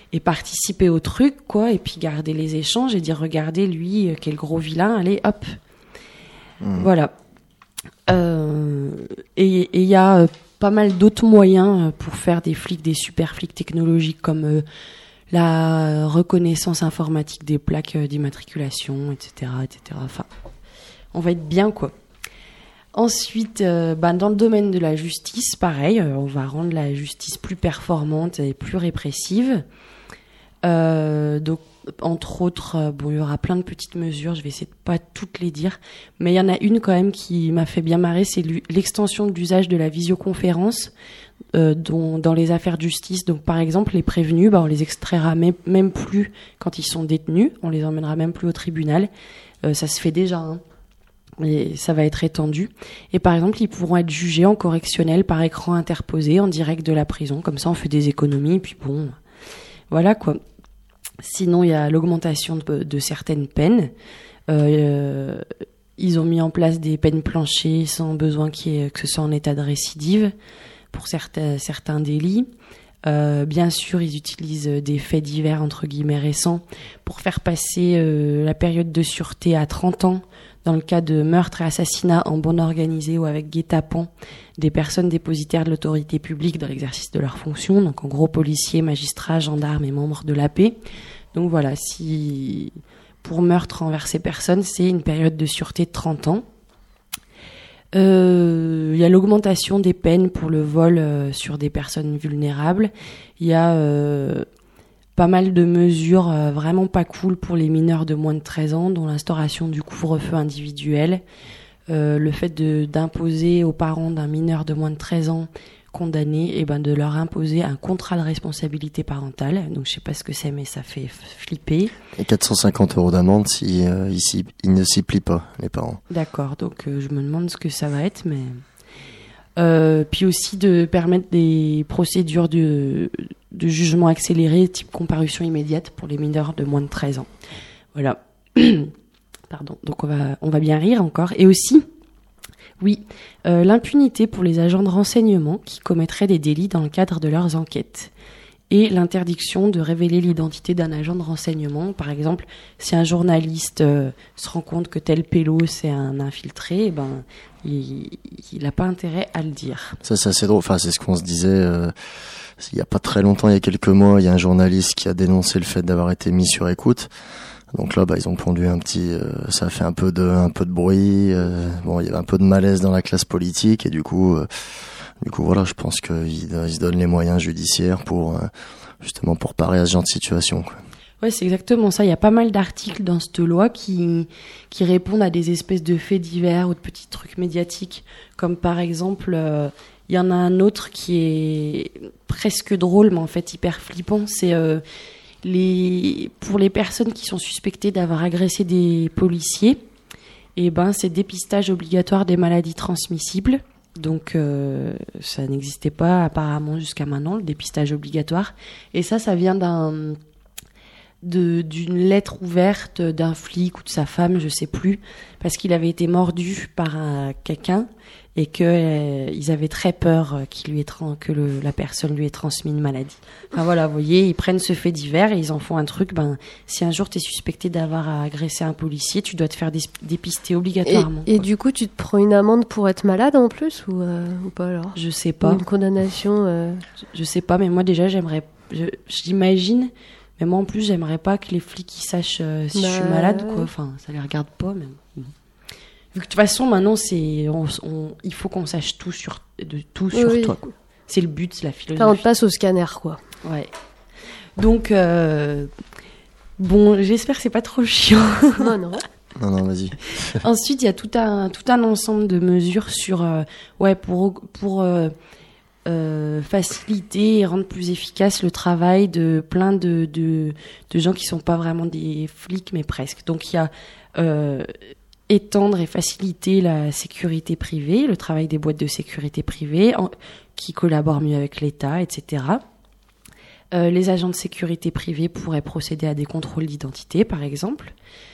et participer au truc, quoi, et puis garder les échanges et dire regardez lui quel gros vilain, allez hop. Mmh. Voilà. Euh, et il y a euh, pas mal d'autres moyens pour faire des flics, des super flics technologiques comme euh, la reconnaissance informatique des plaques d'immatriculation, et cetera, et cetera. Enfin, on va être bien, quoi. Ensuite, euh, ben, dans le domaine de la justice, pareil, euh, on va rendre la justice plus performante et plus répressive. Euh, donc, entre autres, euh, bon, il y aura plein de petites mesures, je vais essayer de pas toutes les dire, mais il y en a une quand même qui m'a fait bien marrer, c'est l'extension de l'usage de la visioconférence euh, dont, dans les affaires de justice. Donc, par exemple, les prévenus, ben, on les extraira même, même plus quand ils sont détenus, on les emmènera même plus au tribunal. Euh, ça se fait déjà, hein. Et ça va être étendu. Et par exemple, ils pourront être jugés en correctionnel par écran interposé en direct de la prison. Comme ça, on fait des économies. Et puis bon, voilà quoi. Sinon, il y a l'augmentation de, de certaines peines. Euh, ils ont mis en place des peines planchées sans besoin qu'il y ait, que ce soit en état de récidive pour certains, certains délits. Euh, bien sûr, ils utilisent des faits divers entre guillemets récents pour faire passer euh, la période de sûreté à trente ans dans le cas de meurtre et assassinat en bande organisée ou avec guet-apens des personnes dépositaires de l'autorité publique dans l'exercice de leurs fonctions, donc en gros policiers, magistrats, gendarmes et membres de la paix. Donc voilà, si pour meurtre envers ces personnes, c'est une période de sûreté de trente ans. Euh, il y a l'augmentation des peines pour le vol euh, sur des personnes vulnérables. Il y a euh, pas mal de mesures euh, vraiment pas cool pour les mineurs de moins de treize ans, dont l'instauration du couvre-feu individuel, euh, le fait de, d'imposer aux parents d'un mineur de moins de treize ans condamné, et ben de leur imposer un contrat de responsabilité parentale. Donc je sais pas ce que c'est, mais ça fait flipper. Et quatre cent cinquante euros d'amende si euh, ils, ils ne s'y plient pas, les parents. D'accord, donc euh, je me demande ce que ça va être, mais euh, puis aussi de permettre des procédures de de jugement accéléré, type comparution immédiate pour les mineurs de moins de treize ans. Voilà. Pardon. Donc on va on va bien rire encore. Et aussi, oui, euh, l'impunité pour les agents de renseignement qui commettraient des délits dans le cadre de leurs enquêtes. Et l'interdiction de révéler l'identité d'un agent de renseignement. Par exemple, si un journaliste euh, se rend compte que tel pélo c'est un infiltré, eh ben il n'a pas intérêt à le dire. Ça c'est assez drôle. Enfin, c'est ce qu'on se disait. Euh... Il y a pas très longtemps, il y a quelques mois, il y a un journaliste qui a dénoncé le fait d'avoir été mis sur écoute. Donc là, bah, ils ont pondu un petit, euh, ça a fait un peu de, un peu de bruit. Euh, bon, il y avait un peu de malaise dans la classe politique et du coup, euh, du coup, voilà, je pense qu'ils ils se donnent les moyens judiciaires pour, euh, justement, pour parer à ce genre de situation, quoi. Ouais, c'est exactement ça. Il y a pas mal d'articles dans cette loi qui, qui répondent à des espèces de faits divers ou de petits trucs médiatiques, comme par exemple, euh, il y en a un autre qui est presque drôle, mais en fait hyper flippant. C'est euh, les pour les personnes qui sont suspectées d'avoir agressé des policiers, et ben c'est dépistage obligatoire des maladies transmissibles. Donc euh, ça n'existait pas apparemment jusqu'à maintenant, le dépistage obligatoire. Et ça, ça vient d'un de d'une lettre ouverte d'un flic ou de sa femme, je sais plus, parce qu'il avait été mordu par un, quelqu'un et que euh, ils avaient très peur qu'il lui ait tra- que le, la personne lui ait transmis une maladie. Enfin voilà, vous voyez, ils prennent ce fait divers et ils en font un truc. Ben, si un jour t'es suspecté d'avoir agressé un policier, tu dois te faire dé- dépister obligatoirement. Et, et du coup, tu te prends une amende pour être malade en plus ou, euh, ou pas alors? Je sais pas. Ou une condamnation. Euh... Je, je sais pas, mais moi déjà j'aimerais, je, j'imagine. Mais moi, en plus, j'aimerais pas que les flics ils sachent euh, si bah, je suis malade ou quoi. Enfin, ça les regarde pas, même. Bon. Vu que de toute façon, maintenant, c'est, on, on, il faut qu'on sache tout sur, de tout sur oui. toi, quoi. C'est le but, c'est la philosophie. Enfin, on te passe au scanner, quoi. Ouais. Donc, euh, bon, j'espère que c'est pas trop chiant. Non, non. Non, non, vas-y. Ensuite, il y a tout un, tout un ensemble de mesures sur, euh, ouais, pour, pour, euh, Euh, faciliter et rendre plus efficace le travail de plein de, de, de gens qui sont pas vraiment des flics, mais presque. Donc il y a euh, étendre et faciliter la sécurité privée, le travail des boîtes de sécurité privée en, qui collaborent mieux avec l'État, et cetera. Euh, les agents de sécurité privée pourraient procéder à des contrôles d'identité, par exemple.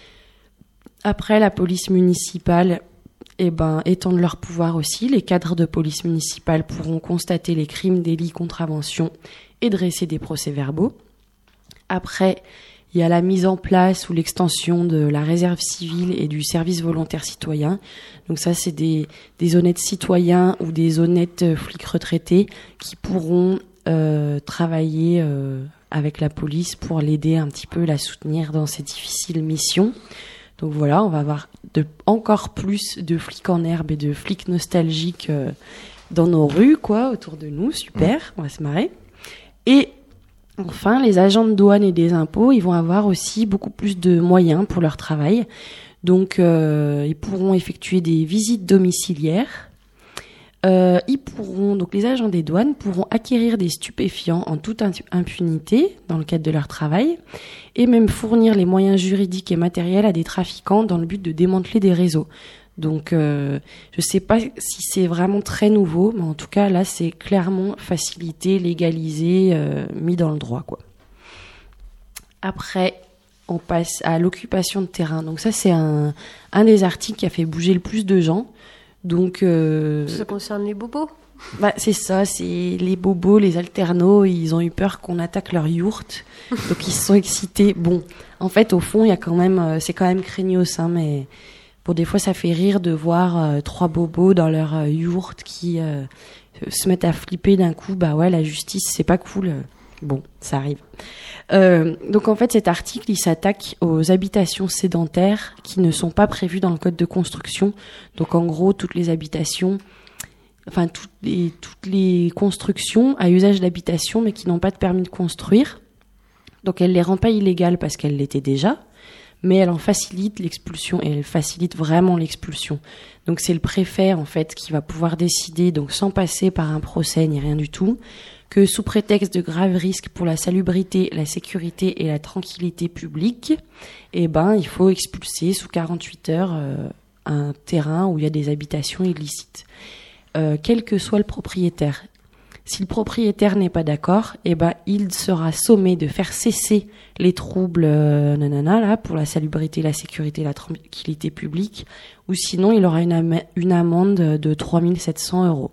Après, la police municipale, eh ben, étendre leur pouvoir aussi. Les cadres de police municipale pourront constater les crimes, délits, contraventions et dresser des procès-verbaux. Après, il y a la mise en place ou l'extension de la réserve civile et du service volontaire citoyen. Donc ça, c'est des, des honnêtes citoyens ou des honnêtes flics retraités qui pourront euh, travailler euh, avec la police pour l'aider un petit peu, la soutenir dans ses difficiles missions. Donc voilà, on va avoir de, encore plus de flics en herbe et de flics nostalgiques euh, dans nos rues, quoi, autour de nous. Super, on va se marrer. Et enfin, les agents de douane et des impôts, ils vont avoir aussi beaucoup plus de moyens pour leur travail. Donc, euh, ils pourront effectuer des visites domiciliaires. Euh, ils pourront, donc les agents des douanes pourront acquérir des stupéfiants en toute impunité dans le cadre de leur travail et même fournir les moyens juridiques et matériels à des trafiquants dans le but de démanteler des réseaux. Donc, euh, je sais pas si c'est vraiment très nouveau, mais en tout cas, là, c'est clairement facilité, légalisé, euh, mis dans le droit, quoi. Après, on passe à l'occupation de terrain. Donc ça, c'est un, un des articles qui a fait bouger le plus de gens. Donc, euh, ça concerne les bobos. Bah, c'est ça, c'est les bobos, les alternos, ils ont eu peur qu'on attaque leur yourte. Donc, ils se sont excités. Bon, en fait, au fond, il y a quand même, c'est quand même craignos, hein, mais bon, des fois, ça fait rire de voir euh, trois bobos dans leur euh, yourte qui euh, se mettent à flipper d'un coup. Bah ouais, la justice, c'est pas cool. Bon, ça arrive. Euh, donc en fait, cet article, il s'attaque aux habitations sédentaires qui ne sont pas prévues dans le code de construction. Donc en gros, toutes les habitations, enfin toutes les toutes les constructions à usage d'habitation, mais qui n'ont pas de permis de construire. Donc elle les rend pas illégales parce qu'elles l'étaient déjà, mais elle en facilite l'expulsion et elle facilite vraiment l'expulsion. Donc c'est le préfet en fait qui va pouvoir décider, donc sans passer par un procès ni rien du tout, que sous prétexte de graves risques pour la salubrité, la sécurité et la tranquillité publique, eh ben, il faut expulser sous quarante-huit heures euh, un terrain où il y a des habitations illicites, euh, quel que soit le propriétaire. Si le propriétaire n'est pas d'accord, eh ben, il sera sommé de faire cesser les troubles euh, nanana, là, pour la salubrité, la sécurité et la tranquillité publique, ou sinon il aura une, am- une amende de trois mille sept cents euros.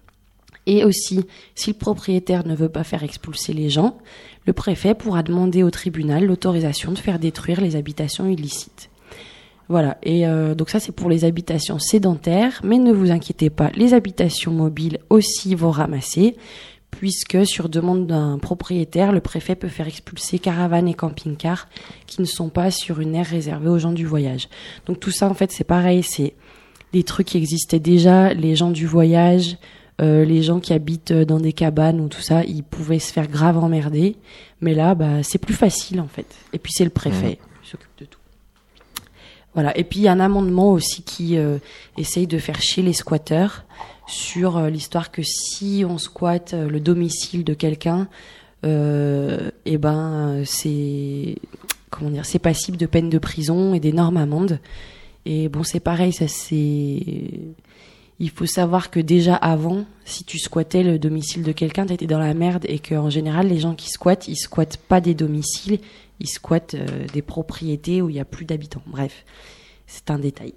Et aussi, si le propriétaire ne veut pas faire expulser les gens, le préfet pourra demander au tribunal l'autorisation de faire détruire les habitations illicites. Voilà, et euh, donc ça c'est pour les habitations sédentaires, mais ne vous inquiétez pas, les habitations mobiles aussi vont ramasser, puisque sur demande d'un propriétaire, le préfet peut faire expulser caravanes et camping-cars qui ne sont pas sur une aire réservée aux gens du voyage. Donc tout ça en fait c'est pareil, c'est des trucs qui existaient déjà, les gens du voyage... Euh, les gens qui habitent dans des cabanes ou tout ça, ils pouvaient se faire grave emmerder. Mais là, bah, c'est plus facile, en fait. Et puis, c'est le préfet qui s'occupe de tout. Voilà. Et puis, il y a un amendement aussi qui euh, essaye de faire chier les squatteurs sur euh, l'histoire que si on squatte euh, le domicile de quelqu'un, euh, eh ben, c'est, comment dire, c'est passible de peine de prison et d'énormes amendes. Et bon, c'est pareil, ça c'est... Il faut savoir que déjà avant, si tu squattais le domicile de quelqu'un, t'étais dans la merde et qu'en général, les gens qui squattent, ils squattent pas des domiciles, ils squattent euh, des propriétés où il y a plus d'habitants. Bref, c'est un détail.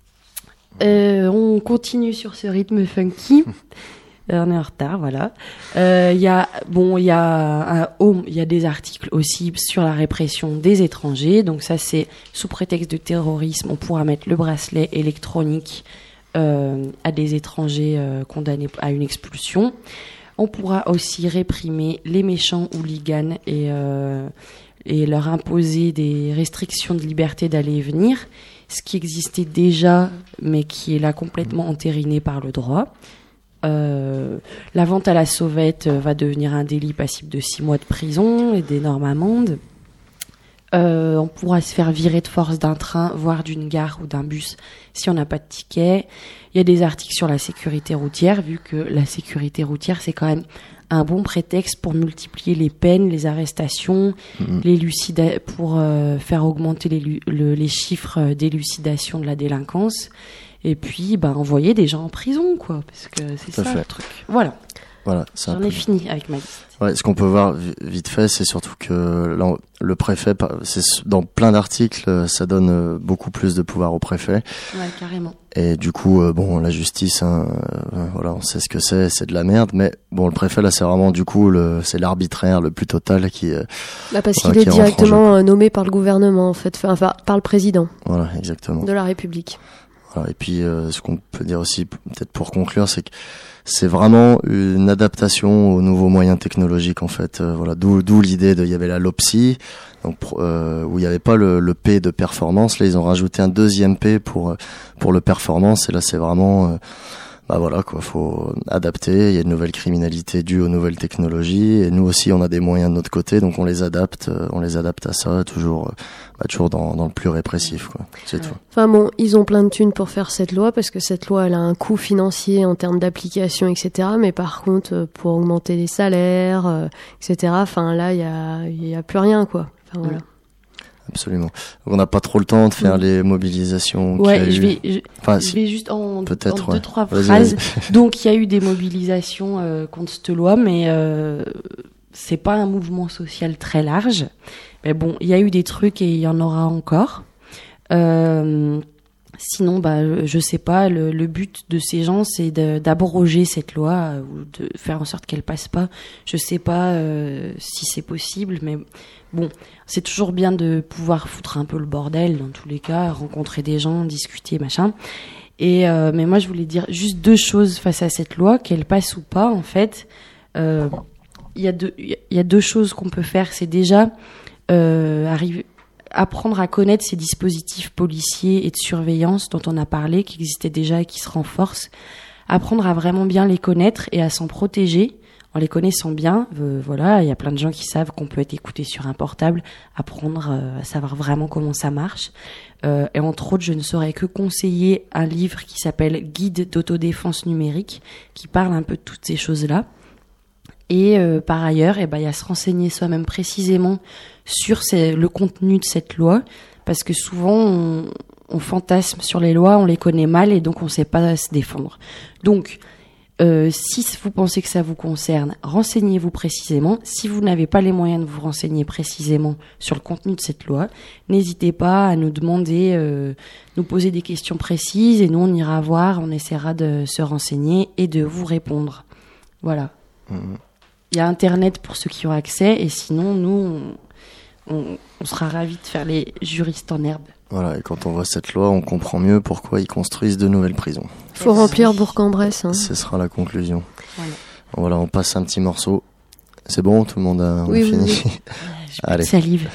Euh, on continue sur ce rythme funky. On est en retard, voilà. Il euh, y a, bon, il y a un home, il y a des articles aussi sur la répression des étrangers. Donc ça, c'est sous prétexte de terrorisme, on pourra mettre le bracelet électronique Euh, à des étrangers euh, condamnés à une expulsion. On pourra aussi réprimer les méchants hooligans et, euh, et leur imposer des restrictions de liberté d'aller et venir, ce qui existait déjà, mais qui est là complètement entériné par le droit. Euh, la vente à la sauvette va devenir un délit passible de six mois de prison et d'énormes amendes. Euh, on pourra se faire virer de force d'un train, voire d'une gare ou d'un bus si on n'a pas de ticket. Il y a des articles sur la sécurité routière, vu que la sécurité routière, c'est quand même un bon prétexte pour multiplier les peines, les arrestations, mmh. les lucida- pour euh, faire augmenter les, lu- le, les chiffres d'élucidation de la délinquance. Et puis, bah, envoyer des gens en prison, quoi, parce que c'est Tout ça fait. le truc. Voilà. Voilà, c'est J'en un peu... ai fini avec ma liste. Ouais, ce qu'on peut voir vite fait, c'est surtout que là, le préfet, c'est dans plein d'articles, ça donne beaucoup plus de pouvoir au préfet. Ouais, carrément. Et du coup, euh, bon, la justice, hein, euh, voilà, on sait ce que c'est, c'est de la merde. Mais bon, le préfet là, c'est vraiment du coup, le, c'est l'arbitraire le plus total qui. Euh, bah parce voilà, qu'il est qui directement euh, nommé par le gouvernement, en fait, enfin par le président. Voilà, exactement. De la République. Voilà, et puis, euh, ce qu'on peut dire aussi, peut-être pour conclure, c'est que c'est vraiment une adaptation aux nouveaux moyens technologiques en fait. Euh, voilà, d'où d'où l'idée de, il y avait la LOPSI, donc euh, où il y avait pas le, le P de performance. Là, ils ont rajouté un deuxième P pour pour le performance. Et là, c'est vraiment, euh, bah voilà quoi, faut adapter. Il y a une nouvelle criminalité due aux nouvelles technologies. Et nous aussi, on a des moyens de notre côté, donc on les adapte, euh, on les adapte à ça, toujours, euh, bah, toujours dans dans le plus répressif quoi. C'est tout. Enfin bon, ils ont plein de thunes pour faire cette loi parce que cette loi elle a un coût financier en termes d'application, et cetera. Mais par contre, pour augmenter les salaires, euh, et cetera. Enfin là, il y a il y a plus rien quoi. Enfin voilà. Absolument. On n'a pas trop le temps de faire mmh. les mobilisations. Ouais, je vais, je, enfin, je vais juste en, peut-être, en deux, ouais. trois vas-y, phrases. vas-y. Donc, il y a eu des mobilisations euh, contre cette loi, mais euh, c'est pas un mouvement social très large. Mais bon, il y a eu des trucs et il y en aura encore. Euh, sinon, bah, je sais pas, le, le but de ces gens, c'est de, d'abroger cette loi euh, ou de faire en sorte qu'elle passe pas. Je sais pas euh, si c'est possible, mais bon, c'est toujours bien de pouvoir foutre un peu le bordel, dans tous les cas, rencontrer des gens, discuter, machin. Et euh, mais moi, je voulais dire juste deux choses face à cette loi, qu'elle passe ou pas, en fait. Euh, il y a deux, il y a deux choses qu'on peut faire. C'est déjà euh, arriver, apprendre à connaître ces dispositifs policiers et de surveillance dont on a parlé, qui existaient déjà et qui se renforcent. Apprendre à vraiment bien les connaître et à s'en protéger. En les connaissant bien, euh, voilà, il y a plein de gens qui savent qu'on peut être écouté sur un portable, apprendre euh, à savoir vraiment comment ça marche. Euh, et entre autres, je ne saurais que conseiller un livre qui s'appelle Guide d'autodéfense numérique, qui parle un peu de toutes ces choses-là. Et euh, par ailleurs, eh ben, il y a se renseigner soi-même précisément sur ces, le contenu de cette loi, parce que souvent, on, on fantasme sur les lois, on les connaît mal, et donc on ne sait pas se défendre. Donc, Euh, si vous pensez que ça vous concerne, renseignez-vous précisément. Si vous n'avez pas les moyens de vous renseigner précisément sur le contenu de cette loi, n'hésitez pas à nous demander, euh, nous poser des questions précises et nous on ira voir, on essaiera de se renseigner et de vous répondre. Voilà. Mmh. Il y a Internet pour ceux qui ont accès et sinon nous on, on, on sera ravis de faire les juristes en herbe. Voilà, et quand on voit cette loi, on comprend mieux pourquoi ils construisent de nouvelles prisons. Il faut remplir Bourg-en-Bresse. Hein. Ce sera la conclusion. Voilà. Voilà, on passe un petit morceau. C'est bon, tout le monde a oui, fini. Oui, oui. Allez. Salive.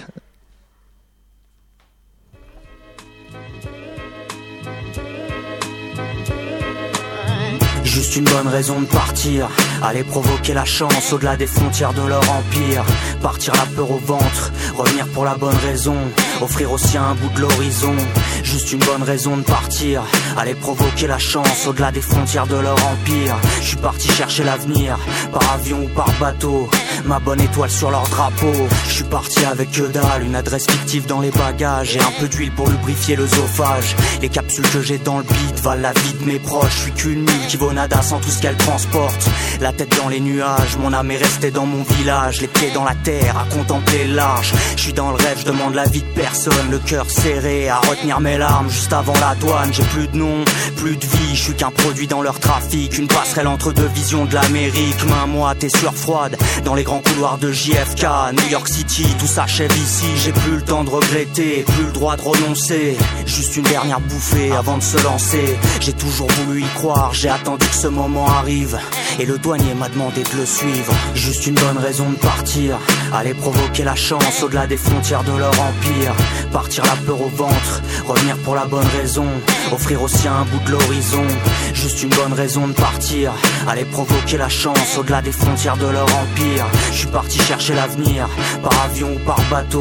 Juste une bonne raison de partir, aller provoquer la chance au-delà des frontières de leur empire. Partir la peur au ventre, revenir pour la bonne raison, offrir aussi un bout de l'horizon. Juste une bonne raison de partir, aller provoquer la chance au-delà des frontières de leur empire. Je suis parti chercher l'avenir, par avion ou par bateau, ma bonne étoile sur leur drapeau. Je suis parti avec que dalle, une adresse fictive dans les bagages et un peu d'huile pour lubrifier l'œsophage. Les capsules que j'ai dans le beat valent la vie de mes proches. Je suis qu'une mule qui vaut nada sans tout ce qu'elle transporte. La tête dans les nuages, mon âme est restée dans mon village. Les pieds dans la terre, à contempler le large. Je suis dans le rêve, je demande la vie de personne. Le cœur serré, à retenir mes larmes juste avant la douane. J'ai plus de nom, plus de vie, je suis qu'un produit dans leur trafic. Une passerelle entre deux visions de l'Amérique. Main moite et sueur froide, dans les grands couloirs de J F K, New York City, tout s'achève ici. J'ai plus le temps de regretter, plus le droit de renoncer. Juste une dernière bouffée avant de se lancer. J'ai toujours voulu y croire, j'ai attendu que ce moment arrive et le douanier m'a demandé de le suivre. Juste une bonne raison de partir, aller provoquer la chance au-delà des frontières de leur empire. Partir la peur au ventre, revenir pour la bonne raison, offrir aussi un bout de l'horizon. Juste une bonne raison de partir, aller provoquer la chance au-delà des frontières de leur empire. Je suis parti chercher l'avenir, par avion ou par bateau,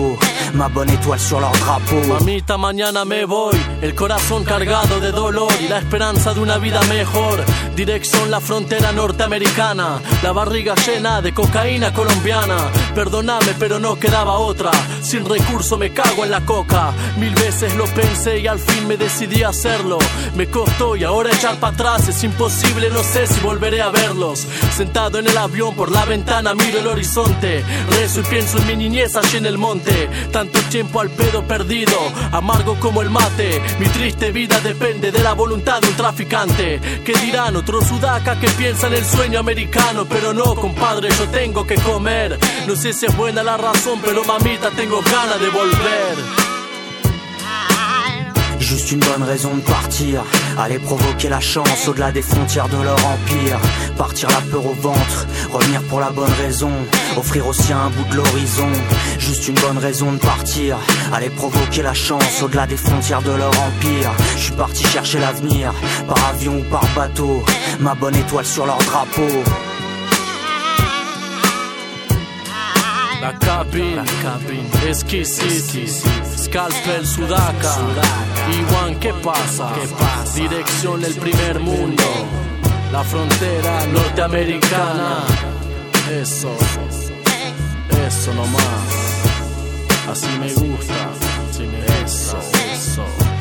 ma bonne étoile sur leur drapeau. Mamita, mañana me voy, el corazón cargado de dolor y la esperanza de una vida mejor. Dirección la frontera norteamericana, la barriga llena de cocaína colombiana. Perdóname, pero no quedaba otra, sin recurso me cago en la coca. Mil veces lo pensé y al fin me decidí a hacerlo. Me costó y ahora echar para atrás es imposible, no sé si volveré a verlos. Sentado en el avión por la ventana miro el horizonte, rezo y pienso en mi niñez allí en el monte. Tanto tiempo al pedo perdido, amargo como el mate. Mi triste vida depende de la voluntad de un traficante. ¿Qué dirán otros sudacas que piensan el sueño americano? Pero no, compadre, yo tengo que comer. No sé si es buena la razón, pero mamita, tengo ganas de volver. Juste une bonne raison de partir, aller provoquer la chance au-delà des frontières de leur empire. Partir la peur au ventre, revenir pour la bonne raison, offrir aussi un bout de l'horizon. Juste une bonne raison de partir, aller provoquer la chance au-delà des frontières de leur empire. Je suis parti chercher l'avenir, par avion ou par bateau, ma bonne étoile sur leur drapeau. La cabine, la cabine, exquisiti, Scalpel, Sudaca, Iwan, ¿qué pasa? Dirección el primer mundo, la frontera norteamericana. Eso, eso nomás, así me gusta, así me eso, eso.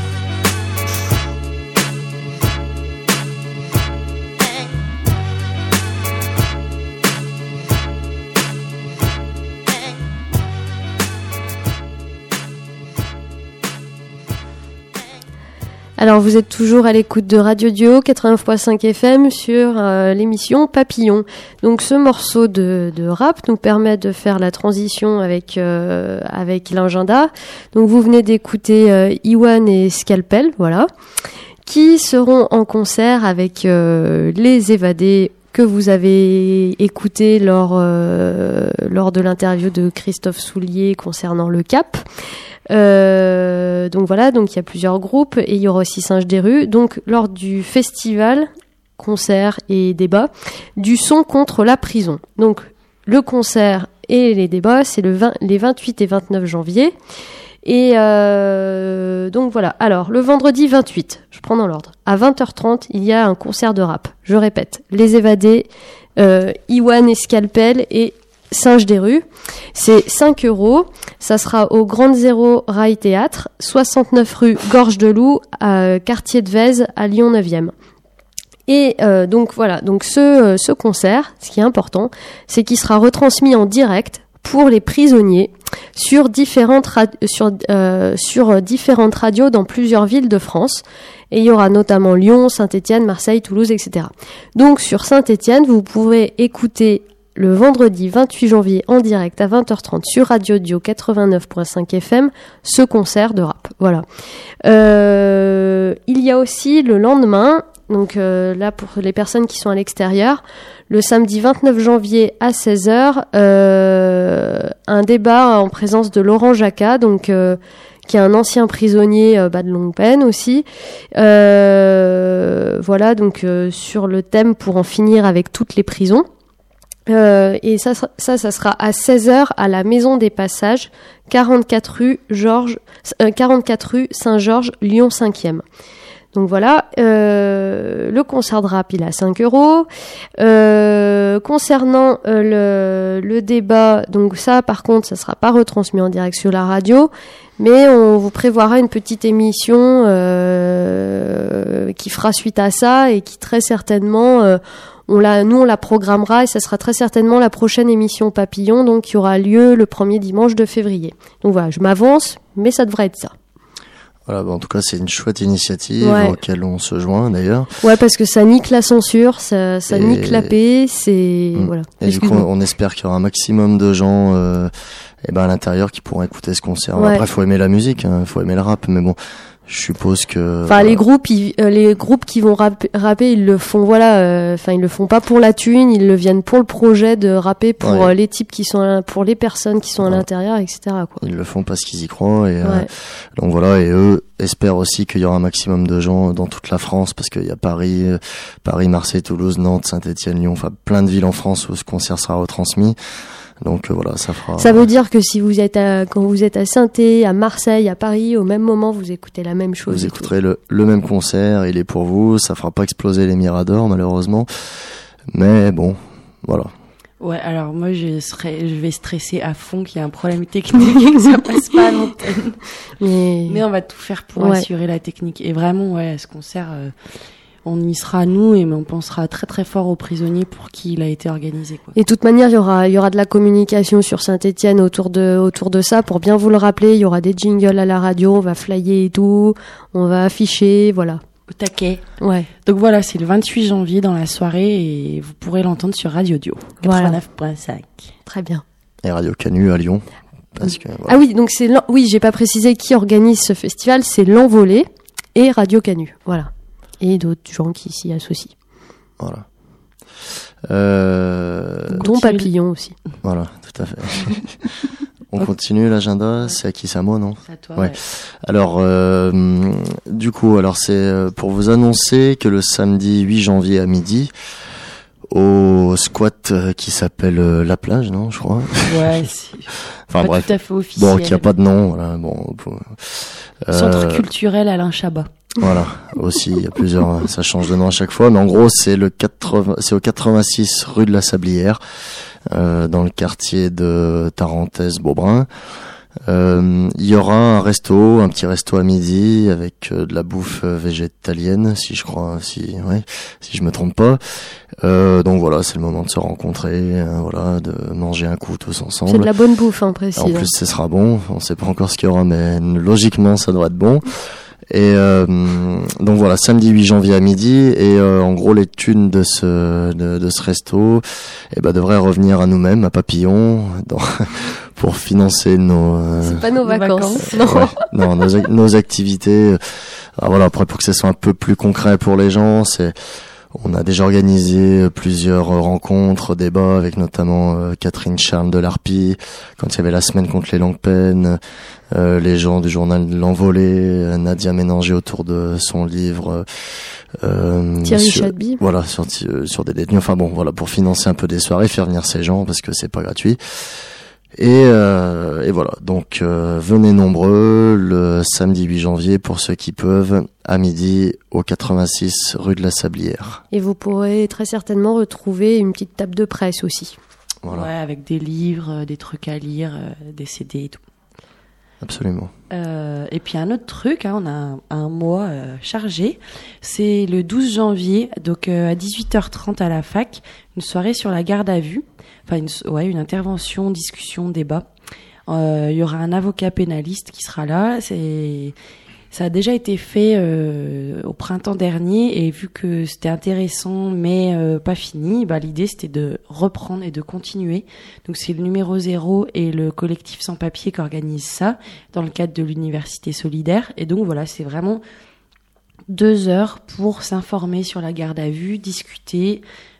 Alors vous êtes toujours à l'écoute de Radio Dio quatre-vingt-neuf virgule cinq F M sur euh, l'émission Papillon. Donc ce morceau de, de rap nous permet de faire la transition avec euh, avec l'agenda. Donc vous venez d'écouter euh, Iwan et Scalpel, voilà, qui seront en concert avec euh, les Évadés que vous avez écouté lors euh, lors de l'interview de Christophe Soulier concernant le Cap. Euh, donc voilà, donc il y a plusieurs groupes et il y aura aussi Singe des rues. Donc lors du festival, concert et débat du son contre la prison. Donc le concert et les débats, c'est le vingt, les vingt-huit et vingt-neuf janvier. Et euh, donc voilà. Alors le vendredi vingt-huit, je prends dans l'ordre. À vingt heures trente, il y a un concert de rap. Je répète, les Évadés, euh, Iwan et Scalpel et Singe des rues, c'est cinq euros, ça sera au Grande Zéro Rail Théâtre, soixante-neuf rue Gorge de Loup, à quartier de Vèze, à Lyon neuvième. Et euh, donc voilà, donc ce, ce concert, ce qui est important, c'est qu'il sera retransmis en direct pour les prisonniers sur différentes, ra- sur, euh, sur différentes radios dans plusieurs villes de France. Et il y aura notamment Lyon, Saint-Étienne, Marseille, Toulouse, et cetera. Donc sur Saint-Étienne, vous pourrez écouter le vendredi vingt-huit janvier en direct à vingt heures trente sur Radio Dio quatre-vingt-neuf virgule cinq F M ce concert de rap. Voilà. Euh, il y a aussi le lendemain, donc euh, là pour les personnes qui sont à l'extérieur, le samedi vingt-neuf janvier à seize heures, euh, un débat en présence de Laurent Jacquat, donc euh, qui est un ancien prisonnier euh, bah, de longue peine aussi. Euh, voilà, donc euh, sur le thème pour en finir avec toutes les prisons. Euh, et ça, ça, ça sera à seize heures à la Maison des Passages, quarante-quatre rue Georges, euh, quarante-quatre rue Saint-Georges, Lyon cinquième. Donc voilà, euh, le concert de rap, il est à cinq euros. Euh, concernant euh, le, le débat, donc ça, par contre, ça sera pas retransmis en direct sur la radio, mais on vous prévoira une petite émission euh, qui fera suite à ça et qui très certainement... Euh, On la, nous, on la programmera et ça sera très certainement la prochaine émission Papillon, donc qui aura lieu le premier dimanche de février. Donc voilà, je m'avance, mais ça devrait être ça. Voilà, bah en tout cas, c'est une chouette initiative ouais. auquel on se joint d'ailleurs. Ouais, parce que ça nique la censure, ça, ça et... nique la paix, c'est mmh. voilà. Et du coup, on espère qu'il y aura un maximum de gens, euh, et ben à l'intérieur qui pourront écouter ce concert. Ouais. Après, faut aimer la musique, hein, faut aimer le rap, mais bon. Je suppose que. Enfin, les groupes, ils, euh, les groupes qui vont rapper, rapper ils le font, voilà. Enfin, euh, ils le font pas pour la thune, ils le viennent pour le projet de rapper pour ouais. euh, les types qui sont, à, pour les personnes qui sont ouais. à l'intérieur, et cetera. Quoi. Ils le font parce qu'ils y croient et ouais. euh, donc voilà. Et eux espèrent aussi qu'il y aura un maximum de gens dans toute la France parce qu'il y a Paris, euh, Paris, Marseille, Toulouse, Nantes, Saint-Étienne, Lyon, enfin plein de villes en France où ce concert sera retransmis. Donc euh, voilà, ça fera. Ça veut dire que si vous êtes à, quand vous êtes à Saint-Étienne, à Marseille, à Paris, au même moment, vous écoutez la même chose. Vous écouterez le, le même concert, il est pour vous. Ça fera pas exploser les Miradors malheureusement, mais bon, voilà. Ouais, alors moi je serais, je vais stresser à fond qu'il y a un problème technique et que ça passe pas à l'antenne. Mais, mais on va tout faire pour ouais. assurer la technique. Et vraiment, ouais, à ce concert, euh, on y sera nous et on pensera très très fort aux prisonniers pour qui il a été organisé, quoi. Et de toute manière, il y aura, il y aura de la communication sur Saint-Étienne autour de, autour de ça pour bien vous le rappeler. Il y aura des jingles à la radio, on va flyer et tout, on va afficher, voilà. Au taquet. Ouais. Donc voilà, c'est le vingt-huit janvier dans la soirée et vous pourrez l'entendre sur Radio Dio quatre-vingt-neuf virgule cinq. Très bien. Et Radio Canu à Lyon. Parce que, voilà. Ah oui, donc c'est, oui, j'ai pas précisé qui organise ce festival, c'est l'Envolée et Radio Canu. Voilà. Et d'autres gens qui s'y associent. Voilà. Euh... Dont Papillon aussi. Voilà, tout à fait. On continue l'agenda, c'est à qui, c'est à moi, non? C'est à toi. Ouais. Ouais. Alors, euh, du coup, alors c'est pour vous annoncer que le samedi huit janvier à midi, au squat qui s'appelle La Plage, non, je crois. Ouais, c'est enfin pas bref. tout à fait officiel. Bon, qui a pas de nom, voilà. Bon. Pour, euh, Centre culturel Alain Chabat. Voilà, aussi il y a plusieurs, ça change de nom à chaque fois, mais en gros c'est le quatre-vingts, c'est au quatre-vingt-six rue de la Sablière, euh, dans le quartier de Tarentaise-Beaubrun. Euh, il y aura un resto, un petit resto à midi avec euh, de la bouffe euh, végétalienne, si je crois, si ouais, si je me trompe pas. Euh, donc voilà, c'est le moment de se rencontrer, euh, voilà, de manger un coup tous ensemble. C'est de la bonne bouffe, hein, précis. En plus, ce sera bon. On sait pas encore ce qu'il y aura, mais logiquement, ça doit être bon. Et euh, donc voilà, samedi huit janvier à midi, et euh, en gros les thunes de ce de, de ce resto, eh ben devraient revenir à nous-mêmes, à Papillon, dans, pour financer nos. Euh, C'est pas nos, nos vacances, vacances. non. Ouais, non, nos, nos activités. Alors voilà, après pour que ce soit un peu plus concret pour les gens, c'est. On a déjà organisé plusieurs rencontres, débats avec notamment euh, Catherine Charles de l'Harpie, quand il y avait la semaine contre les longues peines, euh, les gens du journal de l'Envolée, euh, Nadia Ménanger autour de son livre euh, Thierry sur, Chadby. Voilà, sur, sur des détenus. Enfin bon, voilà, pour financer un peu des soirées, faire venir ces gens parce que c'est pas gratuit. Et, euh, et voilà, donc euh, venez nombreux le samedi huit janvier pour ceux qui peuvent, à midi au quatre-vingt-six rue de la Sablière. Et vous pourrez très certainement retrouver une petite table de presse aussi. Voilà. Ouais, avec des livres, des trucs à lire, des C D et tout. Absolument. Euh, et puis un autre truc, hein, on a un, un mois euh, chargé, c'est le douze janvier, donc euh, à dix-huit heures trente à la fac, une soirée sur la garde à vue, enfin une, ouais, une intervention, discussion, débat. Euh, il y aura un avocat pénaliste qui sera là. C'est, ça a déjà été fait euh, au printemps dernier, et vu que c'était intéressant mais euh, pas fini, bah, l'idée c'était de reprendre et de continuer. Donc c'est le numéro zéro et le collectif Sans Papier qui organisent ça dans le cadre de l'Université Solidaire. Et donc voilà, c'est vraiment deux heures pour s'informer sur la garde à vue, discuter,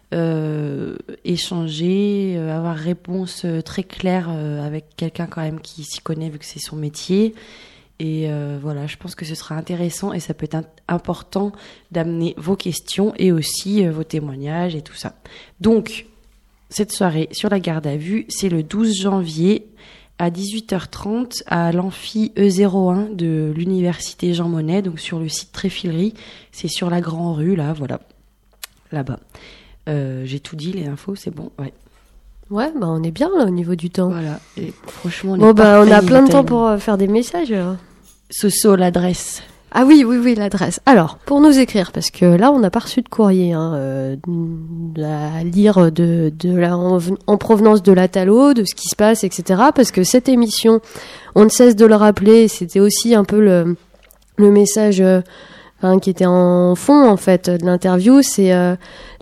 euh, échanger, euh, avoir réponse euh, très claire euh, avec quelqu'un quand même qui s'y connaît vu que c'est son métier. Et euh, voilà, je pense que ce sera intéressant et ça peut être important d'amener vos questions et aussi euh, vos témoignages et tout ça. Donc, cette soirée sur la garde à vue, c'est le douze janvier à dix-huit heures trente à l'amphi E zéro un de l'université Jean Monnet, donc sur le site Tréfilerie. C'est sur la Grande Rue, là, voilà, là-bas. Euh, j'ai tout dit, les infos, c'est bon, ouais. Ouais, bah on est bien là au niveau du temps. Voilà, et franchement, on bon, est bah on a plein de time. temps pour euh, faire des messages. Hein. Soso, l'adresse. Ah oui, oui, oui, l'adresse. Alors, pour nous écrire, parce que là, on n'a pas reçu de courrier hein, euh, à lire de, de la, en, en provenance de la Talo, de ce qui se passe, et cetera. Parce que cette émission, on ne cesse de le rappeler, c'était aussi un peu le, le message... Euh, Enfin, qui était en fond en fait de l'interview, c'est euh,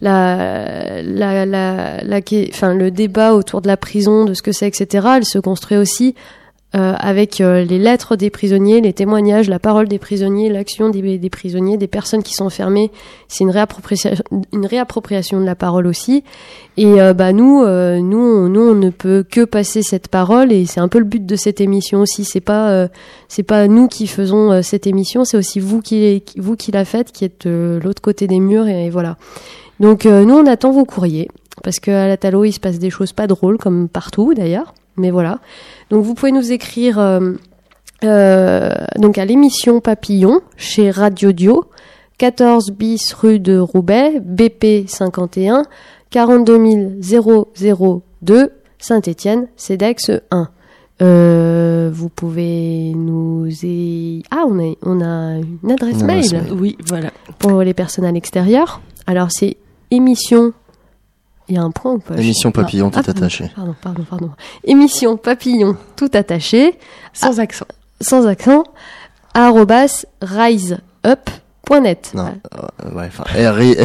la, la, la, la, enfin le débat autour de la prison, de ce que c'est, et cetera. Elle se construit aussi euh, avec euh, les lettres des prisonniers, les témoignages, la parole des prisonniers, l'action des, des prisonniers, des personnes qui sont enfermées. C'est une réappropriation, une réappropriation de la parole aussi. Et euh, bah nous, euh, nous, on, nous, on ne peut que passer cette parole, et c'est un peu le but de cette émission aussi. C'est pas, euh, c'est pas nous qui faisons euh, cette émission, c'est aussi vous qui, vous qui la faites, qui êtes de l'autre côté des murs, et, et voilà. Donc euh, nous, on attend vos courriers. parce qu'à la Talo, il se passe des choses pas drôles, comme partout d'ailleurs. Mais voilà. Donc vous pouvez nous écrire euh, euh, donc à l'émission Papillon chez Radio Dio, quatorze bis rue de Roubaix, B P cinquante et un, quarante-deux mille deux, Saint-Étienne, CEDEX un. Euh, vous pouvez nous y... Ah, on a, on a une adresse Une mail. adresse mail. Oui, voilà. Pour les personnes à l'extérieur. Alors, c'est émission... Il y a un point ou pas? Émission Papillon, ah, tout attaché. Pardon, pardon, pardon. Émission Papillon, tout attaché. Sans accent. Sans accent. Arrobas riseup point net. Non, euh, ouais, enfin, R I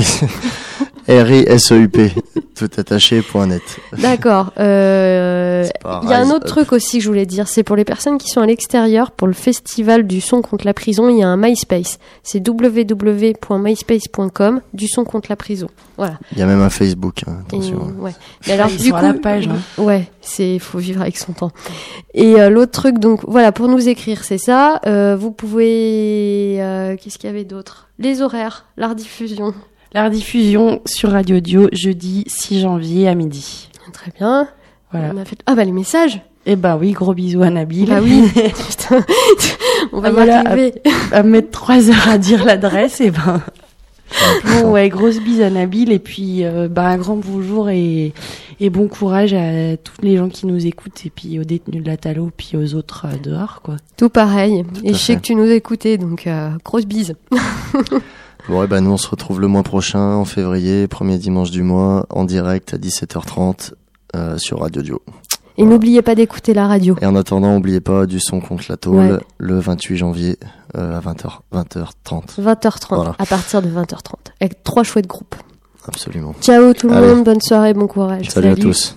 S E U P, tout attaché, point net. D'accord. Euh, il y a un autre up. truc aussi que je voulais dire, c'est pour les personnes qui sont à l'extérieur, pour le festival du son contre la prison, il y a un MySpace. C'est w w w point myspace point com, du son contre la prison. Voilà. Il y a même un Facebook, hein, attention. Et, ouais. Mais alors, Ils du sont coup, à la page. Hein. Ouais, c'est, faut vivre avec son temps. Et euh, l'autre truc, donc, voilà, pour nous écrire, c'est ça. Euh, vous pouvez, euh, qu'est-ce qu'il y avait d'autre? Les horaires, la rediffusion. La rediffusion sur Radio Dio, jeudi six janvier à midi. Très bien. Voilà. On a fait... Ah bah les messages. Eh bah oui, gros bisous à Nabil. Bah oui. Putain. On va ah, y voilà, arriver. À, à mettre trois heures à dire l'adresse, et ben. Bon ouais, grosse bise à Nabil, et puis euh, bah, un grand bonjour et, et bon courage à tous les gens qui nous écoutent, et puis aux détenus de la Talo, puis aux autres euh, dehors, quoi. Tout pareil. Tout et je sais fait. que tu nous écoutais, donc euh, grosse bise. Bon, et ben nous on se retrouve le mois prochain, en février, premier dimanche du mois, en direct à dix-sept heures trente euh, sur Radio Dio. Et voilà. N'oubliez pas d'écouter la radio. Et en attendant, n'oubliez pas du son contre la tôle, ouais. le vingt-huit janvier euh, à vingt heures, vingt heures trente. vingt heures trente, voilà. À partir de vingt heures trente, avec trois chouettes groupes. Absolument. Ciao tout le Allez. monde, bonne soirée, bon courage. Salut, Salut. à tous.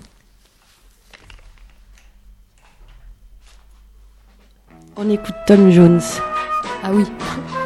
On écoute Tom Jones. Ah oui.